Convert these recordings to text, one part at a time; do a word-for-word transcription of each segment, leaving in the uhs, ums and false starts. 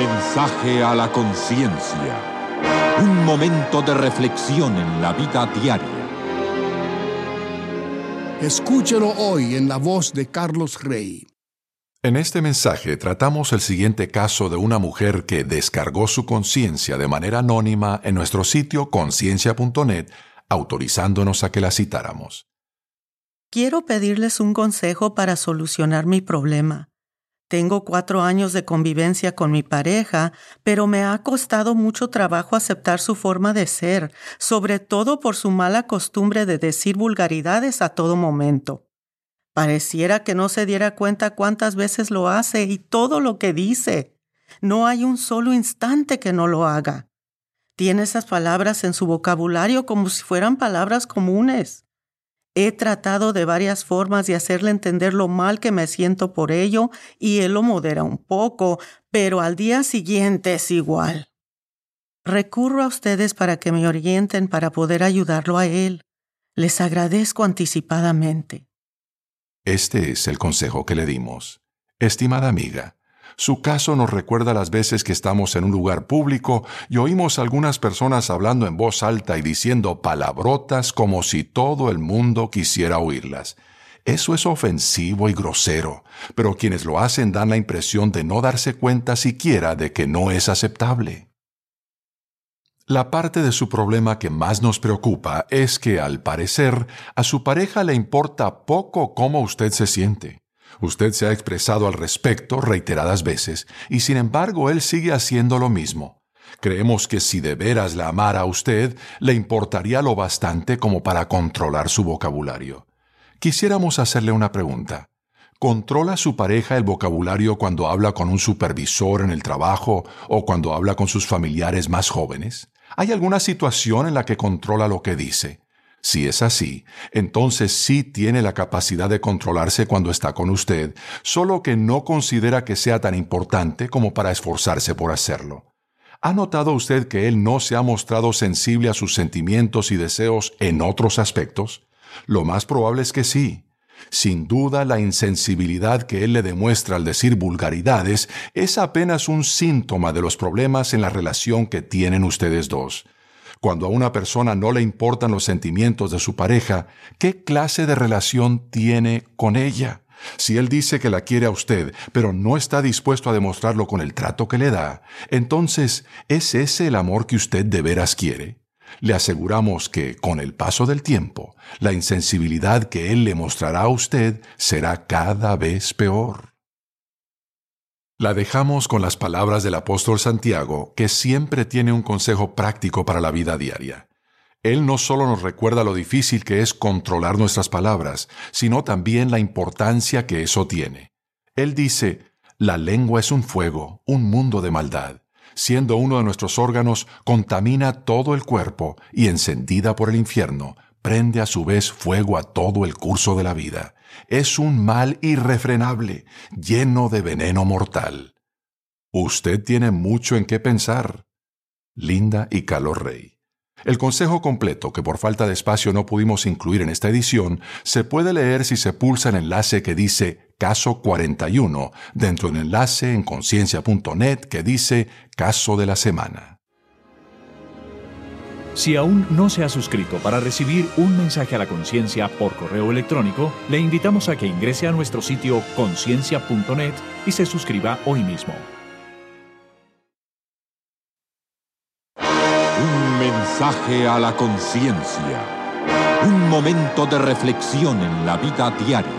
Mensaje a la conciencia. Un momento de reflexión en la vida diaria. Escúchelo hoy en la voz de Carlos Rey. En este mensaje tratamos el siguiente caso de una mujer que descargó su conciencia de manera anónima en nuestro sitio conciencia punto net, autorizándonos a que la citáramos. Quiero pedirles un consejo para solucionar mi problema. Tengo cuatro años de convivencia con mi pareja, pero me ha costado mucho trabajo aceptar su forma de ser, sobre todo por su mala costumbre de decir vulgaridades a todo momento. Pareciera que no se diera cuenta cuántas veces lo hace y todo lo que dice. No hay un solo instante que no lo haga. Tiene esas palabras en su vocabulario como si fueran palabras comunes. He tratado de varias formas de hacerle entender lo mal que me siento por ello y él lo modera un poco, pero al día siguiente es igual. Recurro a ustedes para que me orienten para poder ayudarlo a él. Les agradezco anticipadamente. Este es el consejo que le dimos. Estimada amiga, su caso nos recuerda las veces que estamos en un lugar público y oímos a algunas personas hablando en voz alta y diciendo palabrotas como si todo el mundo quisiera oírlas. Eso es ofensivo y grosero, pero quienes lo hacen dan la impresión de no darse cuenta siquiera de que no es aceptable. La parte de su problema que más nos preocupa es que, al parecer, a su pareja le importa poco cómo usted se siente. Usted se ha expresado al respecto reiteradas veces, y sin embargo él sigue haciendo lo mismo. Creemos que si de veras la amara a usted, le importaría lo bastante como para controlar su vocabulario. Quisiéramos hacerle una pregunta. ¿Controla su pareja el vocabulario cuando habla con un supervisor en el trabajo o cuando habla con sus familiares más jóvenes? ¿Hay alguna situación en la que controla lo que dice? Si es así, entonces sí tiene la capacidad de controlarse cuando está con usted, solo que no considera que sea tan importante como para esforzarse por hacerlo. ¿Ha notado usted que él no se ha mostrado sensible a sus sentimientos y deseos en otros aspectos? Lo más probable es que sí. Sin duda, la insensibilidad que él le demuestra al decir vulgaridades es apenas un síntoma de los problemas en la relación que tienen ustedes dos. Cuando a una persona no le importan los sentimientos de su pareja, ¿qué clase de relación tiene con ella? Si él dice que la quiere a usted, pero no está dispuesto a demostrarlo con el trato que le da, entonces, ¿es ese el amor que usted de veras quiere? Le aseguramos que, con el paso del tiempo, la insensibilidad que él le mostrará a usted será cada vez peor. La dejamos con las palabras del apóstol Santiago, que siempre tiene un consejo práctico para la vida diaria. Él no solo nos recuerda lo difícil que es controlar nuestras palabras, sino también la importancia que eso tiene. Él dice, la lengua es un fuego, un mundo de maldad. Siendo uno de nuestros órganos, contamina todo el cuerpo y, encendida por el infierno, prende a su vez fuego a todo el curso de la vida. Es un mal irrefrenable, lleno de veneno mortal. Usted tiene mucho en qué pensar. Linda y Carlos Rey. El consejo completo, que por falta de espacio no pudimos incluir en esta edición, se puede leer si se pulsa el enlace que dice Caso cuarenta y uno, dentro del enlace en conciencia punto net que dice Caso de la Semana. Si aún no se ha suscrito para recibir un mensaje a la conciencia por correo electrónico, le invitamos a que ingrese a nuestro sitio conciencia punto net y se suscriba hoy mismo. Un mensaje a la conciencia. Un momento de reflexión en la vida diaria.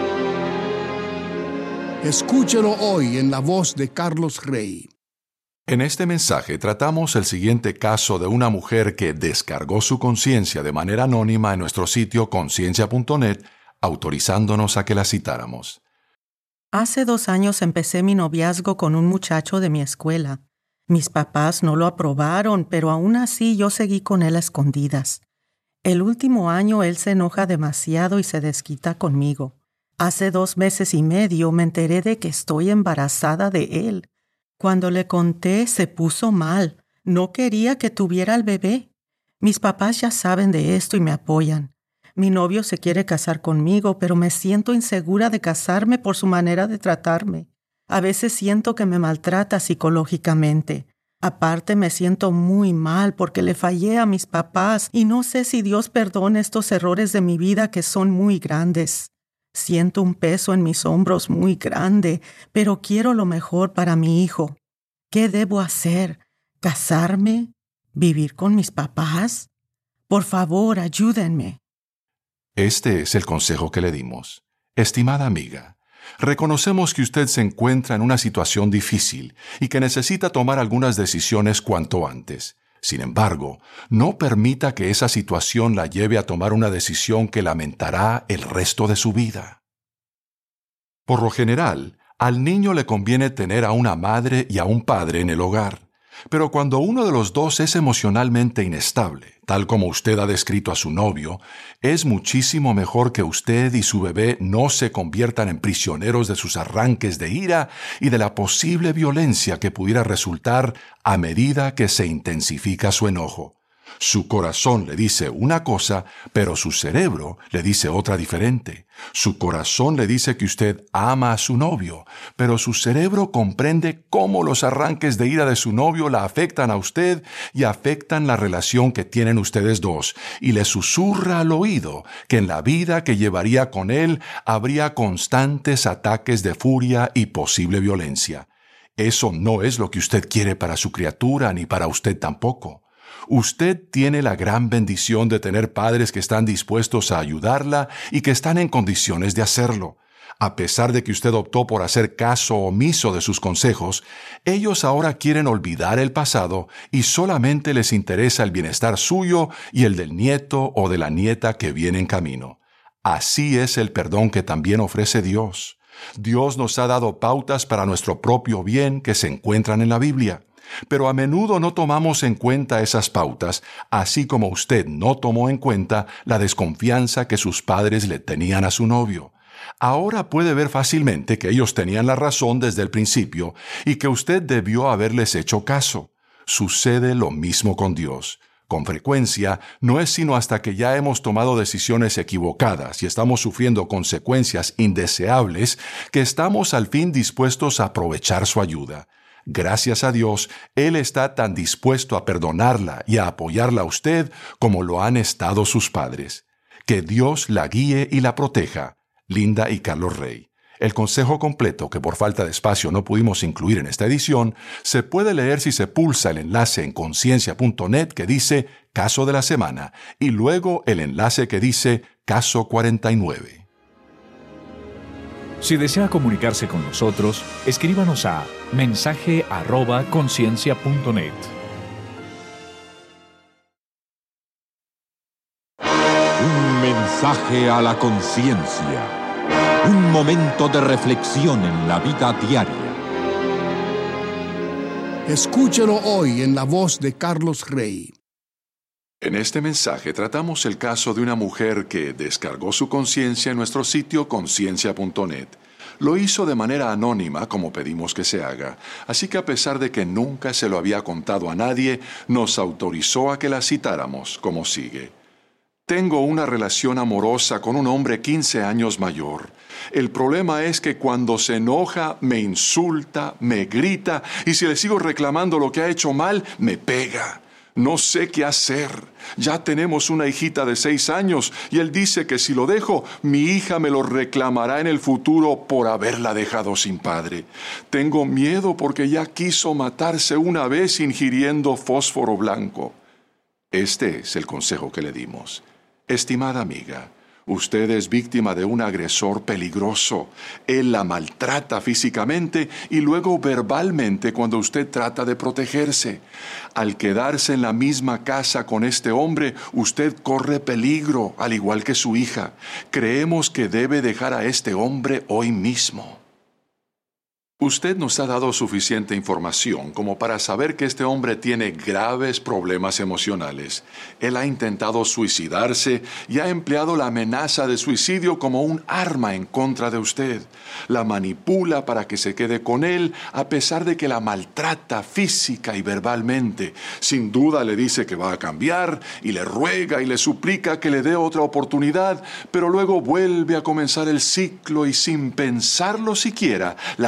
Escúchelo hoy en la voz de Carlos Rey. En este mensaje tratamos el siguiente caso de una mujer que descargó su conciencia de manera anónima en nuestro sitio conciencia punto net, autorizándonos a que la citáramos. Hace dos años empecé mi noviazgo con un muchacho de mi escuela. Mis papás no lo aprobaron, pero aún así yo seguí con él a escondidas. El último año él se enoja demasiado y se desquita conmigo. Hace dos meses y medio me enteré de que estoy embarazada de él. Cuando le conté, se puso mal. No quería que tuviera al bebé. Mis papás ya saben de esto y me apoyan. Mi novio se quiere casar conmigo, pero me siento insegura de casarme por su manera de tratarme. A veces siento que me maltrata psicológicamente. Aparte, me siento muy mal porque le fallé a mis papás y no sé si Dios perdona estos errores de mi vida que son muy grandes. Siento un peso en mis hombros muy grande, pero quiero lo mejor para mi hijo. ¿Qué debo hacer? ¿Casarme? ¿Vivir con mis papás? Por favor, ayúdenme. Este es el consejo que le dimos. Estimada amiga, reconocemos que usted se encuentra en una situación difícil y que necesita tomar algunas decisiones cuanto antes. Sin embargo, no permita que esa situación la lleve a tomar una decisión que lamentará el resto de su vida. Por lo general, al niño le conviene tener a una madre y a un padre en el hogar. Pero cuando uno de los dos es emocionalmente inestable, tal como usted ha descrito a su novio, es muchísimo mejor que usted y su bebé no se conviertan en prisioneros de sus arranques de ira y de la posible violencia que pudiera resultar a medida que se intensifica su enojo. Su corazón le dice una cosa, pero su cerebro le dice otra diferente. Su corazón le dice que usted ama a su novio, pero su cerebro comprende cómo los arranques de ira de su novio la afectan a usted y afectan la relación que tienen ustedes dos, y le susurra al oído que en la vida que llevaría con él habría constantes ataques de furia y posible violencia. Eso no es lo que usted quiere para su criatura ni para usted tampoco. Usted tiene la gran bendición de tener padres que están dispuestos a ayudarla y que están en condiciones de hacerlo. A pesar de que usted optó por hacer caso omiso de sus consejos, ellos ahora quieren olvidar el pasado y solamente les interesa el bienestar suyo y el del nieto o de la nieta que viene en camino. Así es el perdón que también ofrece Dios. Dios nos ha dado pautas para nuestro propio bien que se encuentran en la Biblia. Pero a menudo no tomamos en cuenta esas pautas, así como usted no tomó en cuenta la desconfianza que sus padres le tenían a su novio. Ahora puede ver fácilmente que ellos tenían la razón desde el principio y que usted debió haberles hecho caso. Sucede lo mismo con Dios. Con frecuencia, no es sino hasta que ya hemos tomado decisiones equivocadas y estamos sufriendo consecuencias indeseables que estamos al fin dispuestos a aprovechar su ayuda. Gracias a Dios, Él está tan dispuesto a perdonarla y a apoyarla a usted como lo han estado sus padres. Que Dios la guíe y la proteja. Linda y Carlos Rey. El consejo completo, que por falta de espacio no pudimos incluir en esta edición, se puede leer si se pulsa el enlace en conciencia punto net que dice Caso de la Semana y luego el enlace que dice Caso cuarenta y nueve. Si desea comunicarse con nosotros, escríbanos a mensaje arroba conciencia punto net. Un mensaje a la conciencia. Un momento de reflexión en la vida diaria. Escúchelo hoy en la voz de Carlos Rey. En este mensaje tratamos el caso de una mujer que descargó su conciencia en nuestro sitio conciencia punto net. Lo hizo de manera anónima, como pedimos que se haga, así que a pesar de que nunca se lo había contado a nadie, nos autorizó a que la citáramos, como sigue. Tengo una relación amorosa con un hombre quince años mayor. El problema es que cuando se enoja, me insulta, me grita, y si le sigo reclamando lo que ha hecho mal, me pega. No sé qué hacer. Ya tenemos una hijita de seis años y él dice que si lo dejo, mi hija me lo reclamará en el futuro por haberla dejado sin padre. Tengo miedo porque ya quiso matarse una vez ingiriendo fósforo blanco. Este es el consejo que le dimos. Estimada amiga, usted es víctima de un agresor peligroso. Él la maltrata físicamente y luego verbalmente cuando usted trata de protegerse. Al quedarse en la misma casa con este hombre, usted corre peligro, al igual que su hija. Creemos que debe dejar a este hombre hoy mismo. Usted nos ha dado suficiente información como para saber que este hombre tiene graves problemas emocionales. Él ha intentado suicidarse y ha empleado la amenaza de suicidio como un arma en contra de usted. La manipula para que se quede con él a pesar de que la maltrata física y verbalmente. Sin duda le dice que va a cambiar y le ruega y le suplica que le dé otra oportunidad, pero luego vuelve a comenzar el ciclo y sin pensarlo siquiera, la maltrata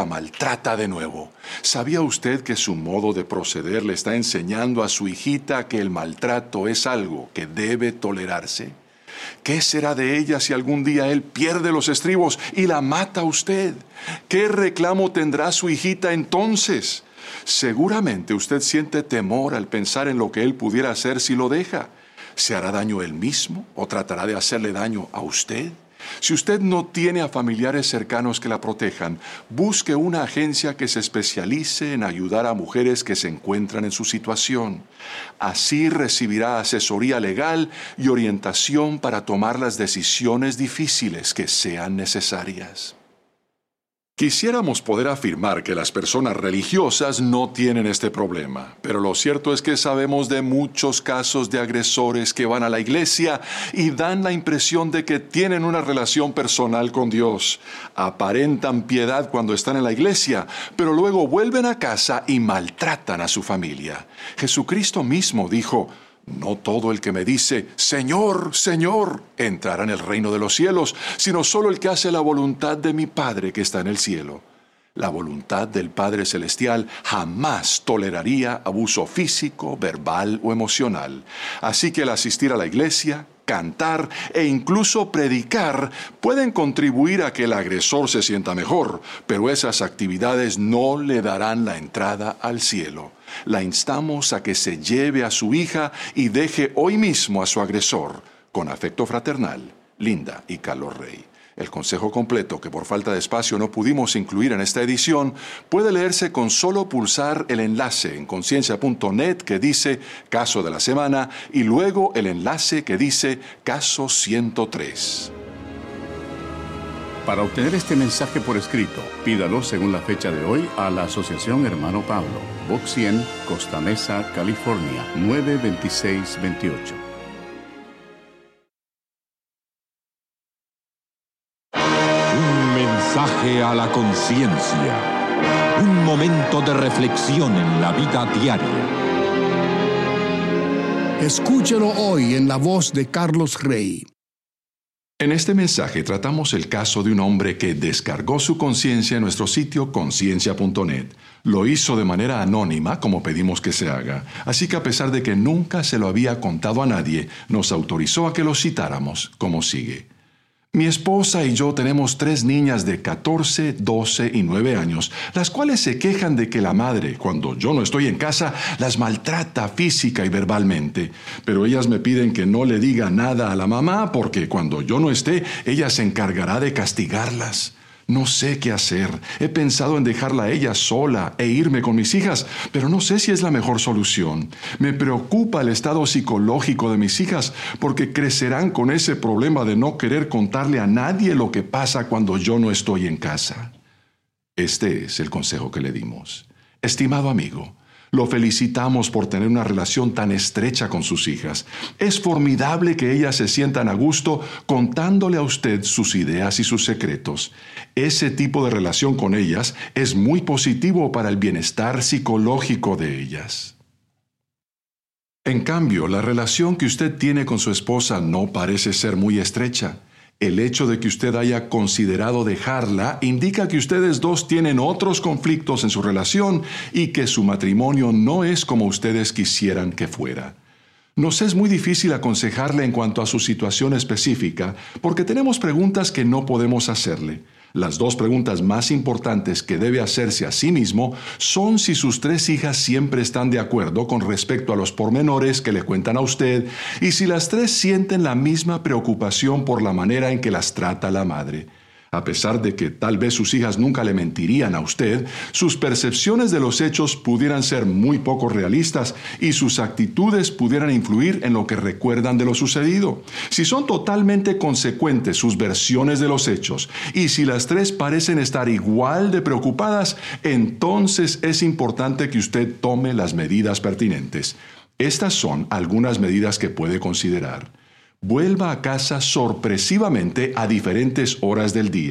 maltrata de nuevo. ¿Sabía usted que su modo de proceder le está enseñando a su hijita que el maltrato es algo que debe tolerarse? ¿Qué será de ella si algún día él pierde los estribos y la mata a usted? ¿Qué reclamo tendrá su hijita entonces? Seguramente usted siente temor al pensar en lo que él pudiera hacer si lo deja. ¿Se hará daño él mismo o tratará de hacerle daño a usted? Si usted no tiene a familiares cercanos que la protejan, busque una agencia que se especialice en ayudar a mujeres que se encuentran en su situación. Así recibirá asesoría legal y orientación para tomar las decisiones difíciles que sean necesarias. Quisiéramos poder afirmar que las personas religiosas no tienen este problema, pero lo cierto es que sabemos de muchos casos de agresores que van a la iglesia y dan la impresión de que tienen una relación personal con Dios. Aparentan piedad cuando están en la iglesia, pero luego vuelven a casa y maltratan a su familia. Jesucristo mismo dijo: no todo el que me dice, Señor, Señor, entrará en el reino de los cielos, sino solo el que hace la voluntad de mi Padre que está en el cielo. La voluntad del Padre Celestial jamás toleraría abuso físico, verbal o emocional. Así que el asistir a la iglesia, cantar e incluso predicar pueden contribuir a que el agresor se sienta mejor, pero esas actividades no le darán la entrada al cielo. La instamos a que se lleve a su hija y deje hoy mismo a su agresor. Con afecto fraternal, Linda y Carlos Rey. El consejo completo, que por falta de espacio no pudimos incluir en esta edición, puede leerse con solo pulsar el enlace en conciencia punto net que dice Caso de la Semana y luego el enlace que dice Caso ciento tres. Para obtener este mensaje por escrito, pídalo según la fecha de hoy a la Asociación Hermano Pablo, Box cien, Costa Mesa, California, nueve veintiséis veintiocho. Un mensaje a la conciencia. Un momento de reflexión en la vida diaria. Escúchelo hoy en la voz de Carlos Rey. En este mensaje tratamos el caso de un hombre que descargó su conciencia en nuestro sitio conciencia punto net. Lo hizo de manera anónima, como pedimos que se haga, así que a pesar de que nunca se lo había contado a nadie, nos autorizó a que lo citáramos, como sigue. Mi esposa y yo tenemos tres niñas de catorce, doce y nueve años, las cuales se quejan de que la madre, cuando yo no estoy en casa, las maltrata física y verbalmente. Pero ellas me piden que no le diga nada a la mamá porque cuando yo no esté, ella se encargará de castigarlas. No sé qué hacer. He pensado en dejarla a ella sola e irme con mis hijas, pero no sé si es la mejor solución. Me preocupa el estado psicológico de mis hijas porque crecerán con ese problema de no querer contarle a nadie lo que pasa cuando yo no estoy en casa. Este es el consejo que le dimos. Estimado amigo, lo felicitamos por tener una relación tan estrecha con sus hijas. Es formidable que ellas se sientan a gusto contándole a usted sus ideas y sus secretos. Ese tipo de relación con ellas es muy positivo para el bienestar psicológico de ellas. En cambio, la relación que usted tiene con su esposa no parece ser muy estrecha. El hecho de que usted haya considerado dejarla indica que ustedes dos tienen otros conflictos en su relación y que su matrimonio no es como ustedes quisieran que fuera. Nos es muy difícil aconsejarle en cuanto a su situación específica porque tenemos preguntas que no podemos hacerle. Las dos preguntas más importantes que debe hacerse a sí mismo son si sus tres hijas siempre están de acuerdo con respecto a los pormenores que le cuentan a usted y si las tres sienten la misma preocupación por la manera en que las trata la madre. A pesar de que tal vez sus hijas nunca le mentirían a usted, sus percepciones de los hechos pudieran ser muy poco realistas y sus actitudes pudieran influir en lo que recuerdan de lo sucedido. Si son totalmente consecuentes sus versiones de los hechos y si las tres parecen estar igual de preocupadas, entonces es importante que usted tome las medidas pertinentes. Estas son algunas medidas que puede considerar. Vuelva a casa sorpresivamente a diferentes horas del día.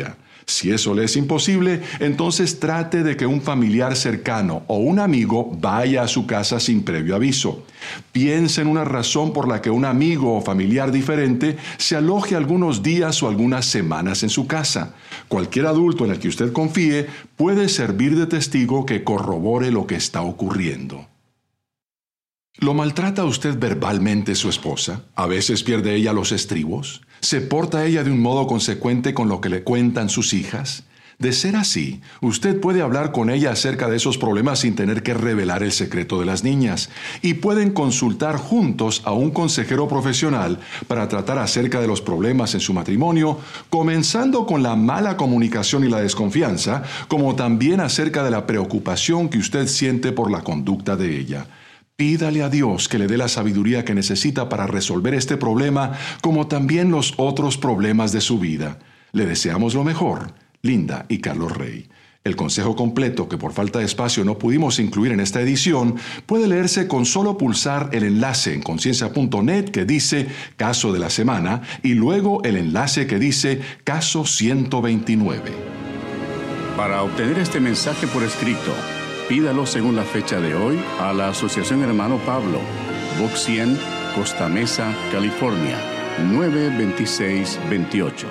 Si eso le es imposible, entonces trate de que un familiar cercano o un amigo vaya a su casa sin previo aviso. Piense en una razón por la que un amigo o familiar diferente se aloje algunos días o algunas semanas en su casa. Cualquier adulto en el que usted confíe puede servir de testigo que corrobore lo que está ocurriendo. ¿Lo maltrata usted verbalmente su esposa? ¿A veces pierde ella los estribos? ¿Se porta ella de un modo consecuente con lo que le cuentan sus hijas? De ser así, usted puede hablar con ella acerca de esos problemas sin tener que revelar el secreto de las niñas, y pueden consultar juntos a un consejero profesional para tratar acerca de los problemas en su matrimonio, comenzando con la mala comunicación y la desconfianza, como también acerca de la preocupación que usted siente por la conducta de ella. Pídale a Dios que le dé la sabiduría que necesita para resolver este problema, como también los otros problemas de su vida. Le deseamos lo mejor, Linda y Carlos Rey. El consejo completo, que por falta de espacio no pudimos incluir en esta edición, puede leerse con solo pulsar el enlace en conciencia punto net que dice Caso de la Semana y luego el enlace que dice Caso ciento veintinueve. Para obtener este mensaje por escrito, pídalo según la fecha de hoy a la Asociación Hermano Pablo, Box cien, Costa Mesa, California, nueve veintiséis veintiocho.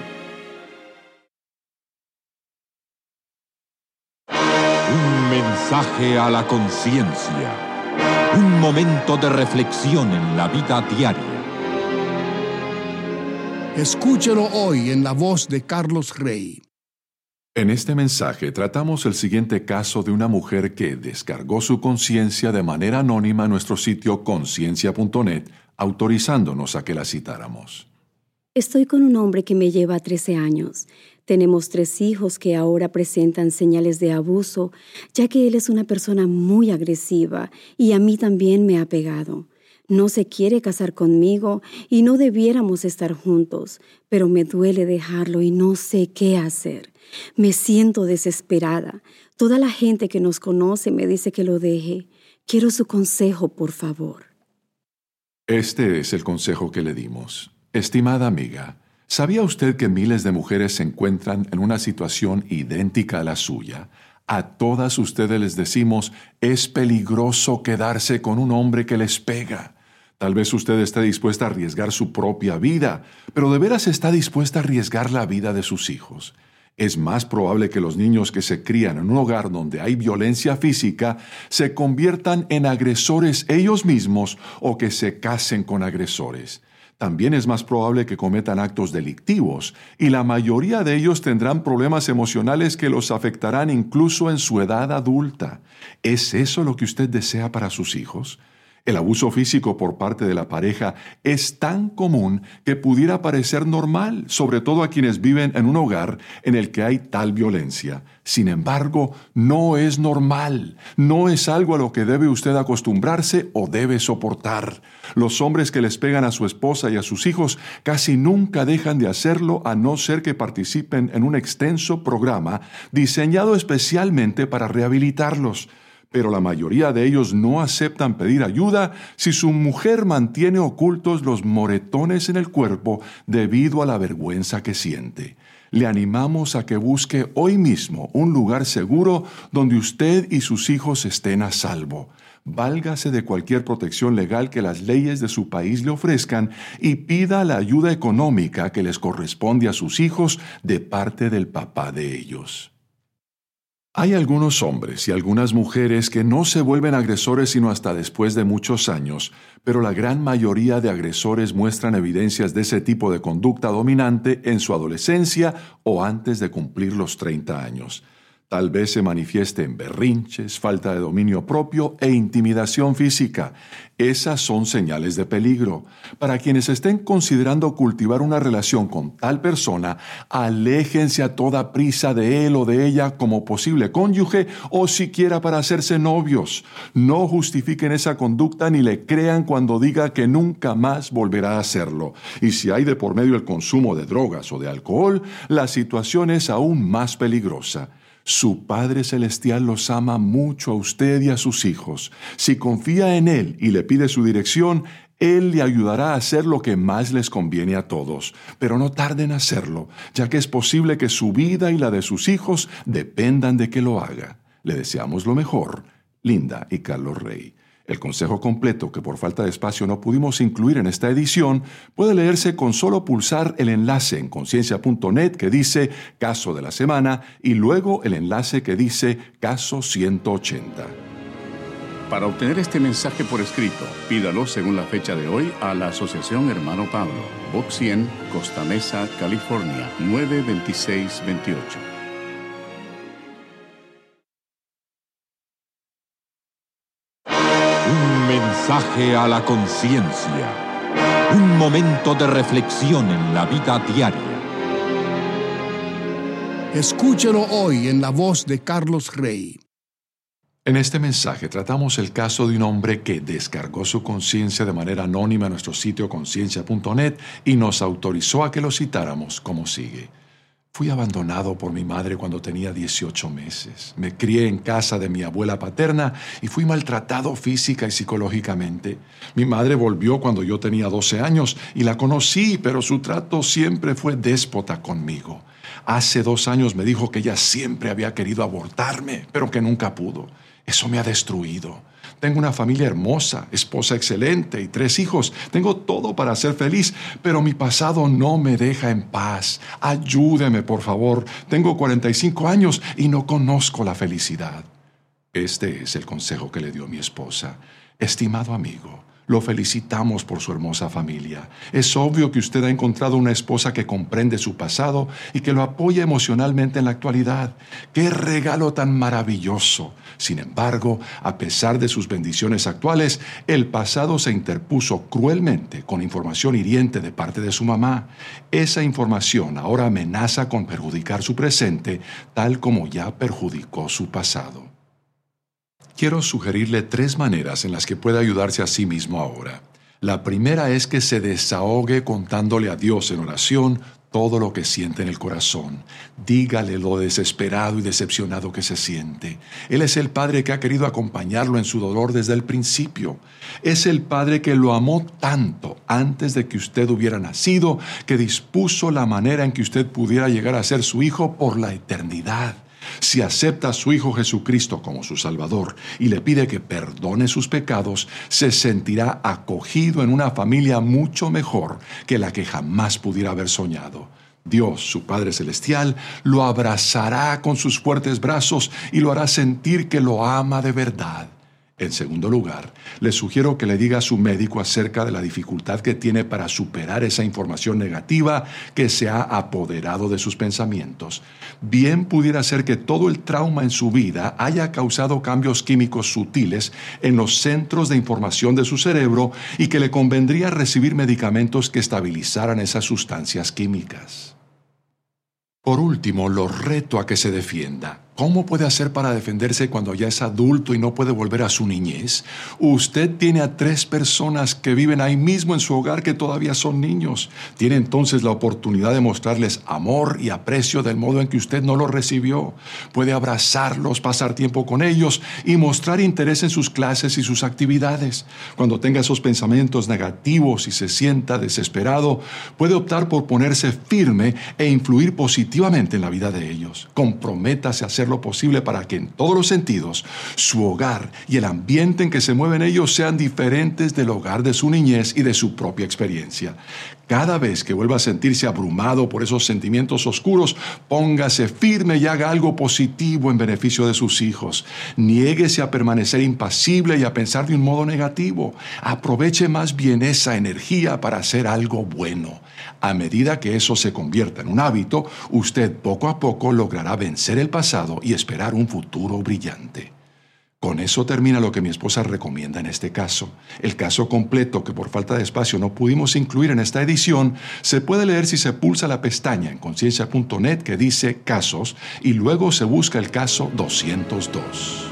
Un mensaje a la conciencia. Un momento de reflexión en la vida diaria. Escúchelo hoy en la voz de Carlos Rey. En este mensaje tratamos el siguiente caso de una mujer que descargó su conciencia de manera anónima en nuestro sitio conciencia punto net, autorizándonos a que la citáramos. Estoy con un hombre que me lleva trece años. Tenemos tres hijos que ahora presentan señales de abuso, ya que él es una persona muy agresiva y a mí también me ha pegado. No se quiere casar conmigo y no debiéramos estar juntos, pero me duele dejarlo y no sé qué hacer. Me siento desesperada. Toda la gente que nos conoce me dice que lo deje. Quiero su consejo, por favor. Este es el consejo que le dimos. Estimada amiga, ¿sabía usted que miles de mujeres se encuentran en una situación idéntica a la suya? A todas ustedes les decimos, es peligroso quedarse con un hombre que les pega. Tal vez usted esté dispuesta a arriesgar su propia vida, pero ¿de veras está dispuesta a arriesgar la vida de sus hijos? Es más probable que los niños que se crían en un hogar donde hay violencia física se conviertan en agresores ellos mismos o que se casen con agresores. También es más probable que cometan actos delictivos y la mayoría de ellos tendrán problemas emocionales que los afectarán incluso en su edad adulta. ¿Es eso lo que usted desea para sus hijos? El abuso físico por parte de la pareja es tan común que pudiera parecer normal, sobre todo a quienes viven en un hogar en el que hay tal violencia. Sin embargo, no es normal, no es algo a lo que debe usted acostumbrarse o debe soportar. Los hombres que les pegan a su esposa y a sus hijos casi nunca dejan de hacerlo a no ser que participen en un extenso programa diseñado especialmente para rehabilitarlos. Pero la mayoría de ellos no aceptan pedir ayuda si su mujer mantiene ocultos los moretones en el cuerpo debido a la vergüenza que siente. Le animamos a que busque hoy mismo un lugar seguro donde usted y sus hijos estén a salvo. Válgase de cualquier protección legal que las leyes de su país le ofrezcan y pida la ayuda económica que les corresponde a sus hijos de parte del papá de ellos. Hay algunos hombres y algunas mujeres que no se vuelven agresores sino hasta después de muchos años, pero la gran mayoría de agresores muestran evidencias de ese tipo de conducta dominante en su adolescencia o antes de cumplir los treinta años. Tal vez se manifieste en berrinches, falta de dominio propio e intimidación física. Esas son señales de peligro. Para quienes estén considerando cultivar una relación con tal persona, aléjense a toda prisa de él o de ella como posible cónyuge o siquiera para hacerse novios. No justifiquen esa conducta ni le crean cuando diga que nunca más volverá a hacerlo. Y si hay de por medio el consumo de drogas o de alcohol, la situación es aún más peligrosa. Su Padre Celestial los ama mucho a usted y a sus hijos. Si confía en Él y le pide su dirección, Él le ayudará a hacer lo que más les conviene a todos, pero no tarden en hacerlo, ya que es posible que su vida y la de sus hijos dependan de que lo haga. Le deseamos lo mejor, Linda y Carlos Rey. El consejo completo, que por falta de espacio no pudimos incluir en esta edición, puede leerse con solo pulsar el enlace en conciencia punto net que dice Caso de la Semana y luego el enlace que dice Caso ciento ochenta. Para obtener este mensaje por escrito, pídalo según la fecha de hoy a la Asociación Hermano Pablo, Box cien, Costa Mesa, California, nueve dos seis dos ocho. Un mensaje a la conciencia. Un momento de reflexión en la vida diaria. Escúchelo hoy en la voz de Carlos Rey. En este mensaje tratamos el caso de un hombre que descargó su conciencia de manera anónima en nuestro sitio conciencia punto net y nos autorizó a que lo citáramos como sigue. Fui abandonado por mi madre cuando tenía dieciocho meses. Me crié en casa de mi abuela paterna y fui maltratado física y psicológicamente. Mi madre volvió cuando yo tenía doce años y la conocí, pero su trato siempre fue déspota conmigo. Hace dos años me dijo que ella siempre había querido abortarme, pero que nunca pudo. Eso me ha destruido. Tengo una familia hermosa, esposa excelente y tres hijos. Tengo todo para ser feliz, pero mi pasado no me deja en paz. Ayúdeme, por favor. Tengo cuarenta y cinco años y no conozco la felicidad. Este es el consejo que le dio mi esposa. Estimado amigo, lo felicitamos por su hermosa familia. Es obvio que usted ha encontrado una esposa que comprende su pasado y que lo apoya emocionalmente en la actualidad. ¡Qué regalo tan maravilloso! Sin embargo, a pesar de sus bendiciones actuales, el pasado se interpuso cruelmente con información hiriente de parte de su mamá. Esa información ahora amenaza con perjudicar su presente, tal como ya perjudicó su pasado. Quiero sugerirle tres maneras en las que puede ayudarse a sí mismo ahora. La primera es que se desahogue contándole a Dios en oración todo lo que siente en el corazón. Dígale lo desesperado y decepcionado que se siente. Él es el Padre que ha querido acompañarlo en su dolor desde el principio. Es el Padre que lo amó tanto antes de que usted hubiera nacido, que dispuso la manera en que usted pudiera llegar a ser su hijo por la eternidad. Si acepta a su Hijo Jesucristo como su Salvador y le pide que perdone sus pecados, se sentirá acogido en una familia mucho mejor que la que jamás pudiera haber soñado. Dios, su Padre Celestial, lo abrazará con sus fuertes brazos y lo hará sentir que lo ama de verdad. En segundo lugar, le sugiero que le diga a su médico acerca de la dificultad que tiene para superar esa información negativa que se ha apoderado de sus pensamientos. Bien pudiera ser que todo el trauma en su vida haya causado cambios químicos sutiles en los centros de información de su cerebro y que le convendría recibir medicamentos que estabilizaran esas sustancias químicas. Por último, lo reto a que se defienda. ¿Cómo puede hacer para defenderse cuando ya es adulto y no puede volver a su niñez? Usted tiene a tres personas que viven ahí mismo en su hogar que todavía son niños. Tiene entonces la oportunidad de mostrarles amor y aprecio del modo en que usted no lo recibió. Puede abrazarlos, pasar tiempo con ellos y mostrar interés en sus clases y sus actividades. Cuando tenga esos pensamientos negativos y se sienta desesperado, puede optar por ponerse firme e influir positivamente en la vida de ellos. Comprométase a hacer lo posible para que en todos los sentidos su hogar y el ambiente en que se mueven ellos sean diferentes del hogar de su niñez y de su propia experiencia. Cada vez que vuelva a sentirse abrumado por esos sentimientos oscuros, póngase firme y haga algo positivo en beneficio de sus hijos. Niéguese a permanecer impasible y a pensar de un modo negativo. Aproveche más bien esa energía para hacer algo bueno. A medida que eso se convierta en un hábito, usted poco a poco logrará vencer el pasado y esperar un futuro brillante. Con eso termina lo que mi esposa recomienda en este caso. El caso completo, que por falta de espacio no pudimos incluir en esta edición, se puede leer si se pulsa la pestaña en conciencia punto net que dice Casos y luego se busca el caso doscientos dos.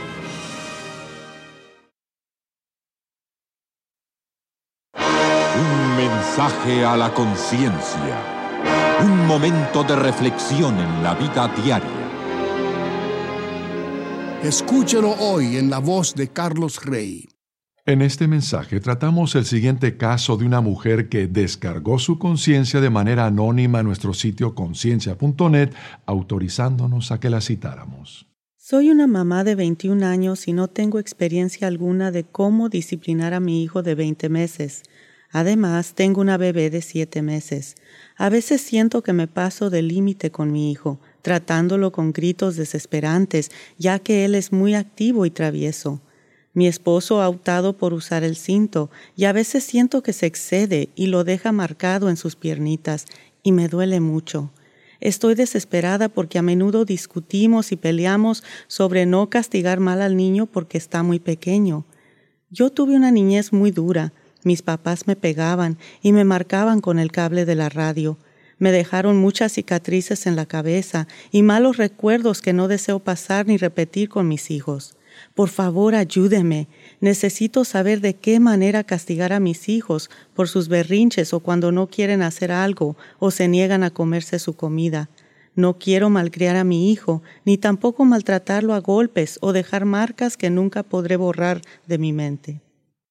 Un mensaje a la conciencia. Un momento de reflexión en la vida diaria. Escúchelo hoy en la voz de Carlos Rey. En este mensaje tratamos el siguiente caso de una mujer que descargó su conciencia de manera anónima en nuestro sitio conciencia punto net, autorizándonos a que la citáramos. Soy una mamá de veintiún años y no tengo experiencia alguna de cómo disciplinar a mi hijo de veinte meses. Además, tengo una bebé de siete meses. A veces siento que me paso del límite con mi hijo, tratándolo con gritos desesperantes, ya que él es muy activo y travieso. Mi esposo ha optado por usar el cinto y a veces siento que se excede y lo deja marcado en sus piernitas y me duele mucho. Estoy desesperada porque a menudo discutimos y peleamos sobre no castigar mal al niño porque está muy pequeño. Yo tuve una niñez muy dura. Mis papás me pegaban y me marcaban con el cable de la radio. Me dejaron muchas cicatrices en la cabeza y malos recuerdos que no deseo pasar ni repetir con mis hijos. Por favor, ayúdeme. Necesito saber de qué manera castigar a mis hijos por sus berrinches o cuando no quieren hacer algo o se niegan a comerse su comida. No quiero malcriar a mi hijo, ni tampoco maltratarlo a golpes o dejar marcas que nunca podré borrar de mi mente.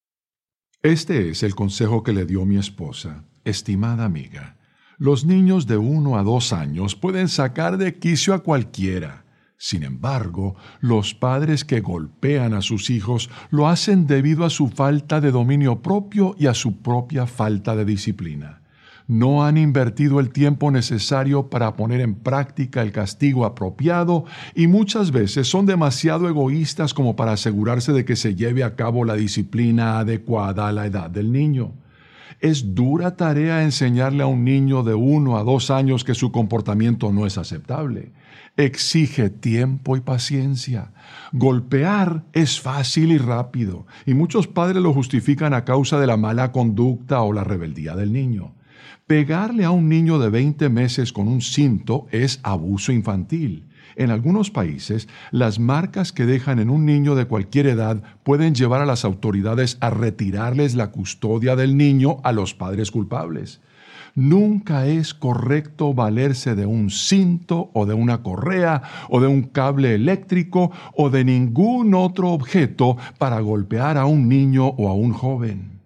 Este es el consejo que le dio mi esposa, estimada amiga. Los niños de uno a dos años pueden sacar de quicio a cualquiera. Sin embargo, los padres que golpean a sus hijos lo hacen debido a su falta de dominio propio y a su propia falta de disciplina. No han invertido el tiempo necesario para poner en práctica el castigo apropiado y muchas veces son demasiado egoístas como para asegurarse de que se lleve a cabo la disciplina adecuada a la edad del niño. Es dura tarea enseñarle a un niño de uno a dos años que su comportamiento no es aceptable. Exige tiempo y paciencia. Golpear es fácil y rápido, y muchos padres lo justifican a causa de la mala conducta o la rebeldía del niño. Pegarle a un niño de veinte meses con un cinto es abuso infantil. En algunos países, las marcas que dejan en un niño de cualquier edad pueden llevar a las autoridades a retirarles la custodia del niño a los padres culpables. Nunca es correcto valerse de un cinto o de una correa o de un cable eléctrico o de ningún otro objeto para golpear a un niño o a un joven.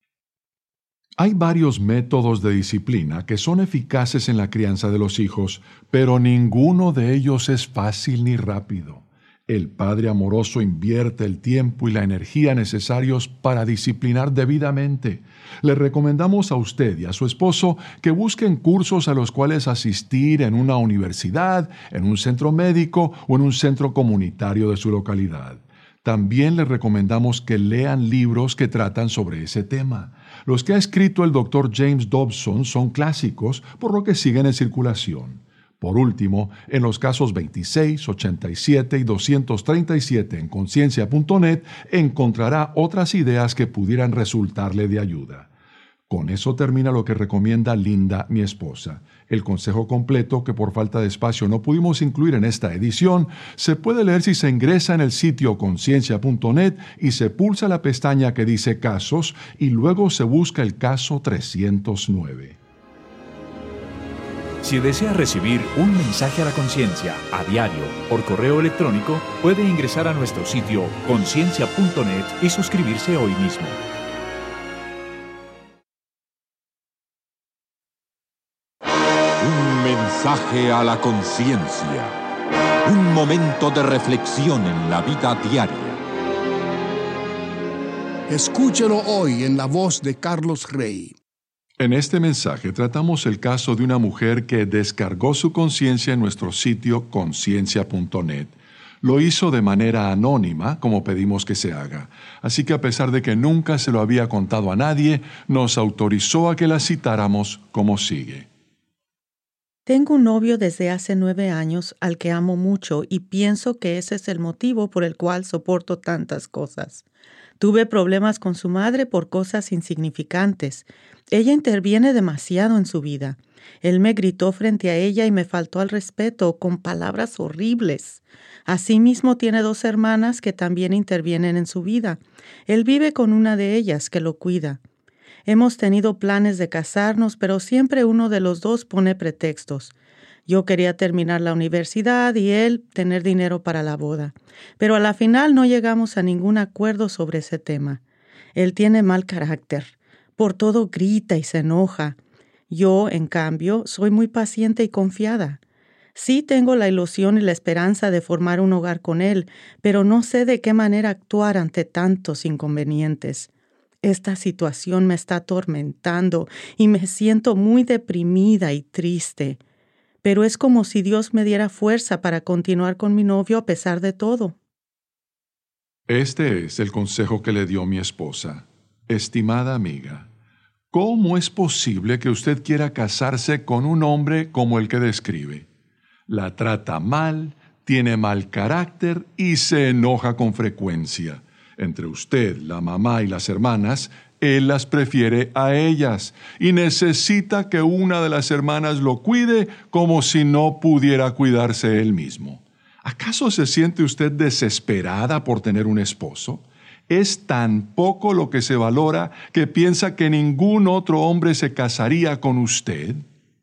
Hay varios métodos de disciplina que son eficaces en la crianza de los hijos, pero ninguno de ellos es fácil ni rápido. El padre amoroso invierte el tiempo y la energía necesarios para disciplinar debidamente. Le recomendamos a usted y a su esposo que busquen cursos a los cuales asistir en una universidad, en un centro médico o en un centro comunitario de su localidad. También les recomendamos que lean libros que tratan sobre ese tema. Los que ha escrito el doctor James Dobson son clásicos, por lo que siguen en circulación. Por último, en los casos veintiséis, ochenta y siete y doscientos treinta y siete en conciencia punto net encontrará otras ideas que pudieran resultarle de ayuda. Con eso termina lo que recomienda Linda, mi esposa. El consejo completo, que por falta de espacio no pudimos incluir en esta edición, se puede leer si se ingresa en el sitio conciencia punto net y se pulsa la pestaña que dice Casos y luego se busca el caso trescientos nueve. Si desea recibir un mensaje a la conciencia a diario por correo electrónico, puede ingresar a nuestro sitio conciencia punto net y suscribirse hoy mismo. Un mensaje a la conciencia. Un momento de reflexión en la vida diaria. Escúchelo hoy en la voz de Carlos Rey. En este mensaje tratamos el caso de una mujer que descargó su conciencia en nuestro sitio conciencia punto net. Lo hizo de manera anónima, como pedimos que se haga. Así que a pesar de que nunca se lo había contado a nadie, nos autorizó a que la citáramos como sigue. Tengo un novio desde hace nueve años al que amo mucho y pienso que ese es el motivo por el cual soporto tantas cosas. Tuve problemas con su madre por cosas insignificantes. Ella interviene demasiado en su vida. Él me gritó frente a ella y me faltó al respeto con palabras horribles. Asimismo, tiene dos hermanas que también intervienen en su vida. Él vive con una de ellas que lo cuida. Hemos tenido planes de casarnos, pero siempre uno de los dos pone pretextos. Yo quería terminar la universidad y él tener dinero para la boda. Pero a la final no llegamos a ningún acuerdo sobre ese tema. Él tiene mal carácter. Por todo grita y se enoja. Yo, en cambio, soy muy paciente y confiada. Sí tengo la ilusión y la esperanza de formar un hogar con él, pero no sé de qué manera actuar ante tantos inconvenientes. Esta situación me está atormentando y me siento muy deprimida y triste. Pero es como si Dios me diera fuerza para continuar con mi novio a pesar de todo. Este es el consejo que le dio mi esposa. Estimada amiga, ¿cómo es posible que usted quiera casarse con un hombre como el que describe? La trata mal, tiene mal carácter y se enoja con frecuencia. Entre usted, la mamá y las hermanas, él las prefiere a ellas y necesita que una de las hermanas lo cuide como si no pudiera cuidarse él mismo. ¿Acaso se siente usted desesperada por tener un esposo? Es tan poco lo que se valora que piensa que ningún otro hombre se casaría con usted.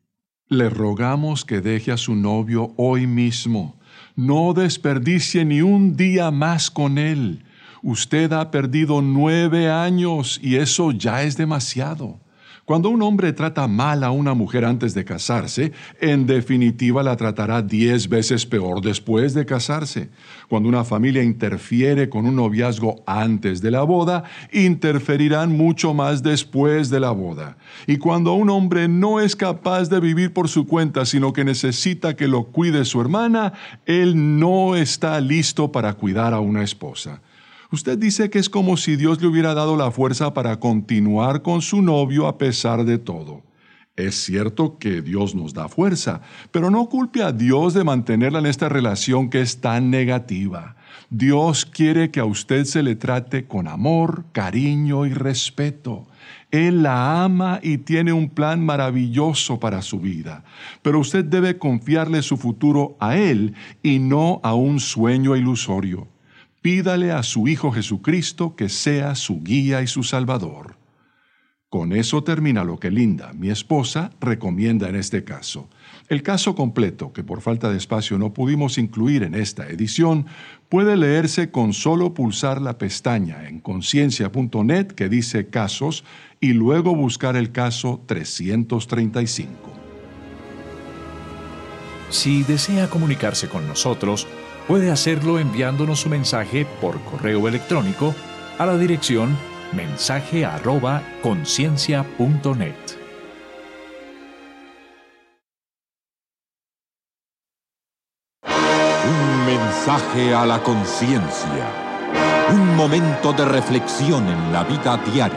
Le rogamos que deje a su novio hoy mismo. No desperdicie ni un día más con él. Usted ha perdido nueve años y eso ya es demasiado. Cuando un hombre trata mal a una mujer antes de casarse, en definitiva la tratará diez veces peor después de casarse. Cuando una familia interfiere con un noviazgo antes de la boda, interferirán mucho más después de la boda. Y cuando un hombre no es capaz de vivir por su cuenta, sino que necesita que lo cuide su hermana, él no está listo para cuidar a una esposa. Usted dice que es como si Dios le hubiera dado la fuerza para continuar con su novio a pesar de todo. Es cierto que Dios nos da fuerza, pero no culpe a Dios de mantenerla en esta relación que es tan negativa. Dios quiere que a usted se le trate con amor, cariño y respeto. Él la ama y tiene un plan maravilloso para su vida, pero usted debe confiarle su futuro a Él y no a un sueño ilusorio. Pídale a su Hijo Jesucristo que sea su guía y su Salvador. Con eso termina lo que Linda, mi esposa, recomienda en este caso. El caso completo, que por falta de espacio no pudimos incluir en esta edición, puede leerse con solo pulsar la pestaña en conciencia punto net que dice Casos y luego buscar el caso trescientos treinta y cinco. Si desea comunicarse con nosotros, puede hacerlo enviándonos su mensaje por correo electrónico a la dirección mensaje arroba conciencia punto net. Un mensaje a la conciencia. Un momento de reflexión en la vida diaria.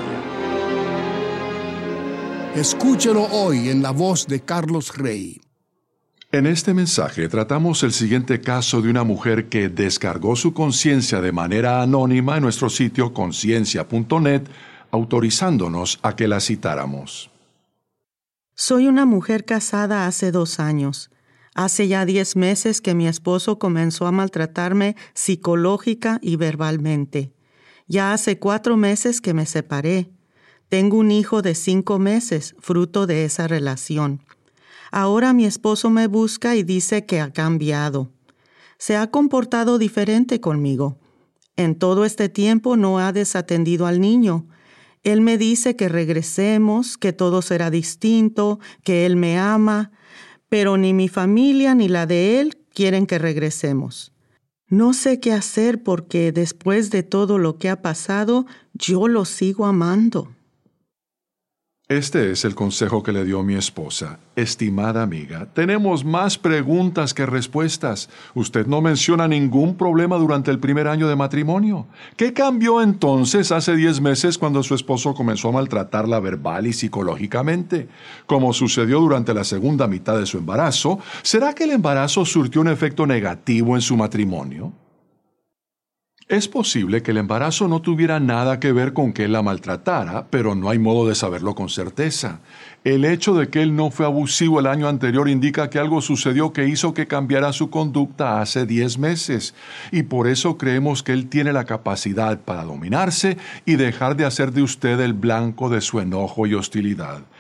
Escúchelo hoy en la voz de Carlos Rey. En este mensaje tratamos el siguiente caso de una mujer que descargó su conciencia de manera anónima en nuestro sitio conciencia punto net, autorizándonos a que la citáramos. Soy una mujer casada hace dos años. Hace ya diez meses que mi esposo comenzó a maltratarme psicológica y verbalmente. Ya hace cuatro meses que me separé. Tengo un hijo de cinco meses, fruto de esa relación. Ahora mi esposo me busca y dice que ha cambiado. Se ha comportado diferente conmigo. En todo este tiempo no ha desatendido al niño. Él me dice que regresemos, que todo será distinto, que él me ama, pero ni mi familia ni la de él quieren que regresemos. No sé qué hacer porque después de todo lo que ha pasado, yo lo sigo amando. Este es el consejo que le dio mi esposa. Estimada amiga, tenemos más preguntas que respuestas. Usted no menciona ningún problema durante el primer año de matrimonio. ¿Qué cambió entonces hace diez meses cuando su esposo comenzó a maltratarla verbal y psicológicamente? Como sucedió durante la segunda mitad de su embarazo, ¿será que el embarazo surtió un efecto negativo en su matrimonio? Es posible que el embarazo no tuviera nada que ver con que él la maltratara, pero no hay modo de saberlo con certeza. El hecho de que él no fue abusivo el año anterior indica que algo sucedió que hizo que cambiara su conducta hace diez meses, y por eso creemos que él tiene la capacidad para dominarse y dejar de hacer de usted el blanco de su enojo y hostilidad.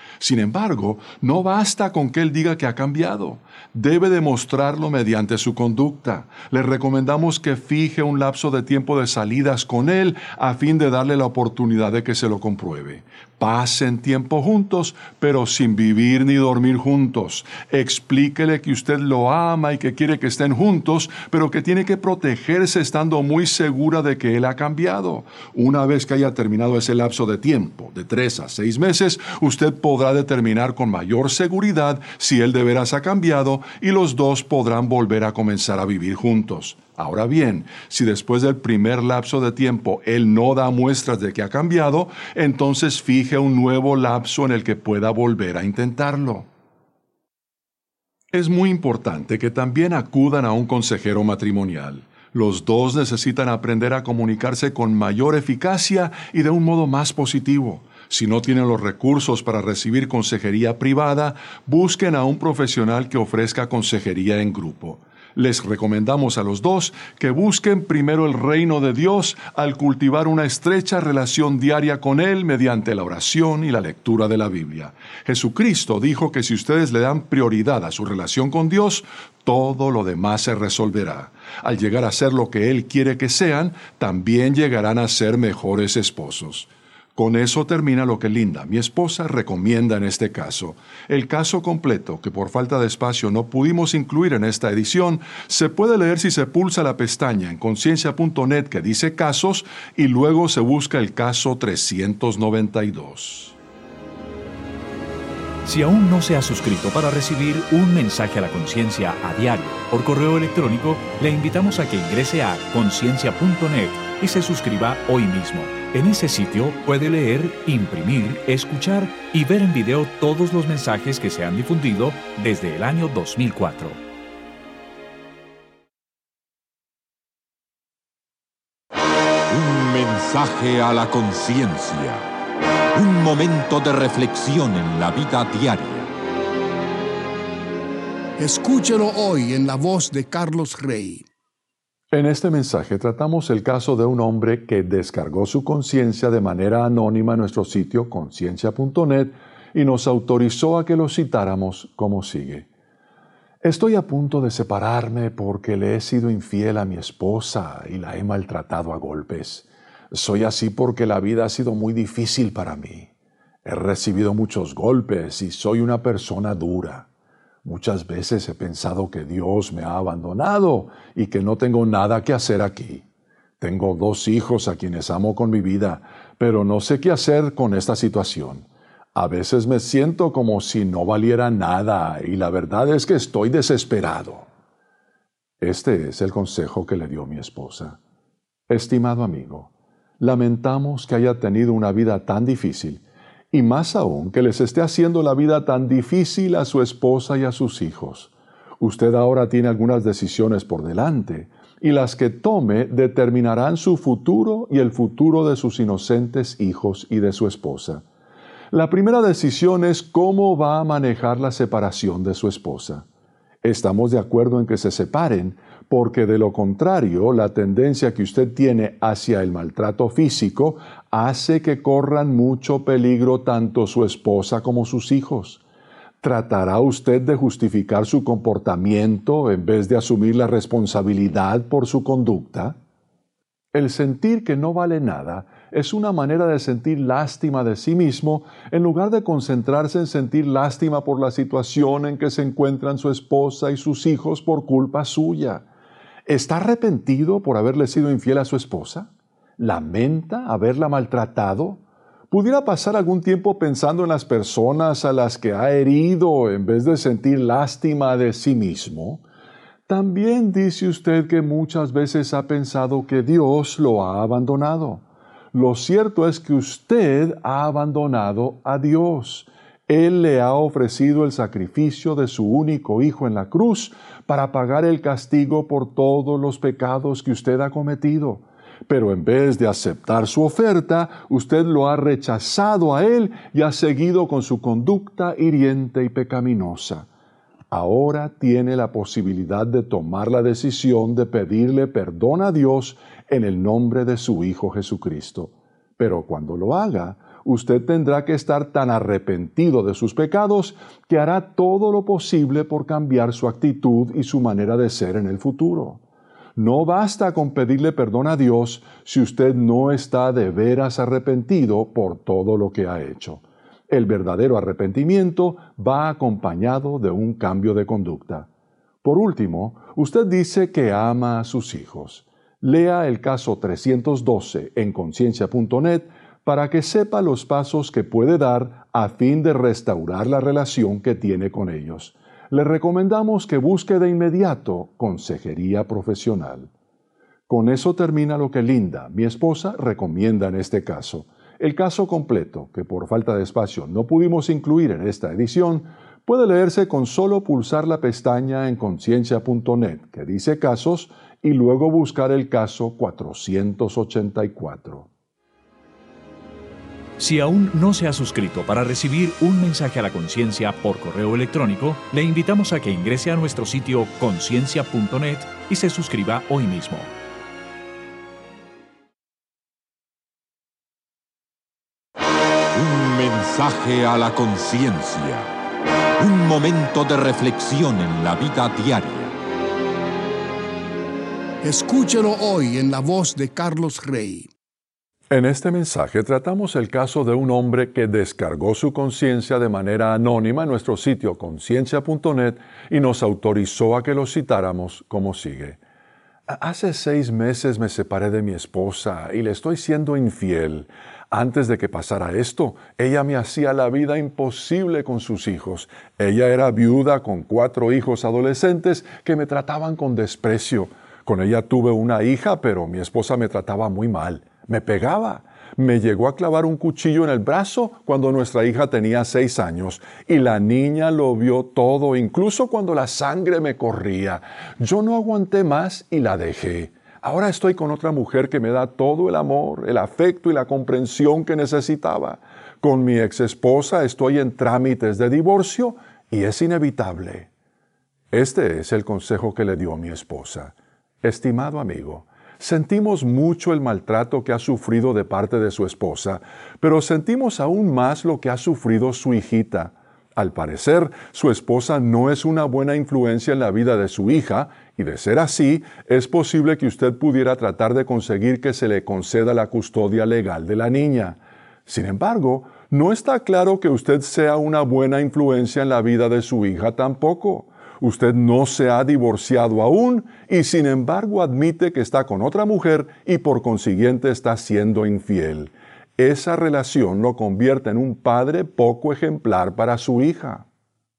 Sin embargo, no basta con que él diga que ha cambiado. Debe demostrarlo mediante su conducta. Le recomendamos que fije un lapso de tiempo de salidas con él a fin de darle la oportunidad de que se lo compruebe. Pasen tiempo juntos, pero sin vivir ni dormir juntos. Explíquele que usted lo ama y que quiere que estén juntos, pero que tiene que protegerse estando muy segura de que él ha cambiado. Una vez que haya terminado ese lapso de tiempo, de tres a seis meses, usted podrá determinar con mayor seguridad si él de veras ha cambiado y los dos podrán volver a comenzar a vivir juntos. Ahora bien, si después del primer lapso de tiempo él no da muestras de que ha cambiado, entonces fije un nuevo lapso en el que pueda volver a intentarlo. Es muy importante que también acudan a un consejero matrimonial. Los dos necesitan aprender a comunicarse con mayor eficacia y de un modo más positivo. Si no tienen los recursos para recibir consejería privada, busquen a un profesional que ofrezca consejería en grupo. Les recomendamos a los dos que busquen primero el reino de Dios al cultivar una estrecha relación diaria con Él mediante la oración y la lectura de la Biblia. Jesucristo dijo que si ustedes le dan prioridad a su relación con Dios, todo lo demás se resolverá. Al llegar a ser lo que Él quiere que sean, también llegarán a ser mejores esposos. Con eso termina lo que Linda, mi esposa, recomienda en este caso. El caso completo, que por falta de espacio no pudimos incluir en esta edición, se puede leer si se pulsa la pestaña en conciencia punto net que dice casos y luego se busca el caso trescientos noventa y dos. Si aún no se ha suscrito para recibir un mensaje a la conciencia a diario por correo electrónico, le invitamos a que ingrese a conciencia punto net y se suscriba hoy mismo. En ese sitio puede leer, imprimir, escuchar y ver en video todos los mensajes que se han difundido desde el año dos mil cuatro. Un mensaje a la conciencia. Un momento de reflexión en la vida diaria. Escúchelo hoy en la voz de Carlos Rey. En este mensaje tratamos el caso de un hombre que descargó su conciencia de manera anónima en nuestro sitio conciencia punto net y nos autorizó a que lo citáramos como sigue. Estoy a punto de separarme porque le he sido infiel a mi esposa y la he maltratado a golpes. Soy así porque la vida ha sido muy difícil para mí. He recibido muchos golpes y soy una persona dura. Muchas veces he pensado que Dios me ha abandonado y que no tengo nada que hacer aquí. Tengo dos hijos a quienes amo con mi vida, pero no sé qué hacer con esta situación. A veces me siento como si no valiera nada y la verdad es que estoy desesperado. Este es el consejo que le dio mi esposa. Estimado amigo, lamentamos que haya tenido una vida tan difícil y más aún que les esté haciendo la vida tan difícil a su esposa y a sus hijos. Usted ahora tiene algunas decisiones por delante y las que tome determinarán su futuro y el futuro de sus inocentes hijos y de su esposa. La primera decisión es cómo va a manejar la separación de su esposa. Estamos de acuerdo en que se separen, porque de lo contrario, la tendencia que usted tiene hacia el maltrato físico hace que corran mucho peligro tanto su esposa como sus hijos. ¿Tratará usted de justificar su comportamiento en vez de asumir la responsabilidad por su conducta? El sentir que no vale nada es una manera de sentir lástima de sí mismo en lugar de concentrarse en sentir lástima por la situación en que se encuentran su esposa y sus hijos por culpa suya. ¿Está arrepentido por haberle sido infiel a su esposa? ¿Lamenta haberla maltratado? ¿Pudiera pasar algún tiempo pensando en las personas a las que ha herido en vez de sentir lástima de sí mismo? También dice usted que muchas veces ha pensado que Dios lo ha abandonado. Lo cierto es que usted ha abandonado a Dios. Él le ha ofrecido el sacrificio de su único Hijo en la cruz para pagar el castigo por todos los pecados que usted ha cometido. Pero en vez de aceptar su oferta, usted lo ha rechazado a Él y ha seguido con su conducta hiriente y pecaminosa. Ahora tiene la posibilidad de tomar la decisión de pedirle perdón a Dios en el nombre de su Hijo Jesucristo. Pero cuando lo haga, usted tendrá que estar tan arrepentido de sus pecados que hará todo lo posible por cambiar su actitud y su manera de ser en el futuro. No basta con pedirle perdón a Dios si usted no está de veras arrepentido por todo lo que ha hecho. El verdadero arrepentimiento va acompañado de un cambio de conducta. Por último, usted dice que ama a sus hijos. Lea el caso trescientos doce en conciencia punto net para que sepa los pasos que puede dar a fin de restaurar la relación que tiene con ellos. Le recomendamos que busque de inmediato consejería profesional. Con eso termina lo que Linda, mi esposa, recomienda en este caso. El caso completo, que por falta de espacio no pudimos incluir en esta edición, puede leerse con solo pulsar la pestaña en conciencia punto net que dice casos y luego buscar el caso cuatrocientos ochenta y cuatro. Si aún no se ha suscrito para recibir un mensaje a la conciencia por correo electrónico, le invitamos a que ingrese a nuestro sitio conciencia punto net y se suscriba hoy mismo. Un mensaje a la conciencia. Un momento de reflexión en la vida diaria. Escúchelo hoy en la voz de Carlos Rey. En este mensaje tratamos el caso de un hombre que descargó su conciencia de manera anónima en nuestro sitio conciencia punto net y nos autorizó a que lo citáramos como sigue. Hace seis meses me separé de mi esposa y le estoy siendo infiel. Antes de que pasara esto, ella me hacía la vida imposible con sus hijos. Ella era viuda con cuatro hijos adolescentes que me trataban con desprecio. Con ella tuve una hija, pero mi esposa me trataba muy mal. Me pegaba. Me llegó a clavar un cuchillo en el brazo cuando nuestra hija tenía seis años y la niña lo vio todo, incluso cuando la sangre me corría. Yo no aguanté más y la dejé. Ahora estoy con otra mujer que me da todo el amor, el afecto y la comprensión que necesitaba. Con mi ex esposa estoy en trámites de divorcio y es inevitable. Este es el consejo que le dio mi esposa. Estimado amigo, sentimos mucho el maltrato que ha sufrido de parte de su esposa, pero sentimos aún más lo que ha sufrido su hijita. Al parecer, su esposa no es una buena influencia en la vida de su hija, y de ser así, es posible que usted pudiera tratar de conseguir que se le conceda la custodia legal de la niña. Sin embargo, no está claro que usted sea una buena influencia en la vida de su hija tampoco. Usted no se ha divorciado aún y sin embargo admite que está con otra mujer y por consiguiente está siendo infiel. Esa relación lo convierte en un padre poco ejemplar para su hija.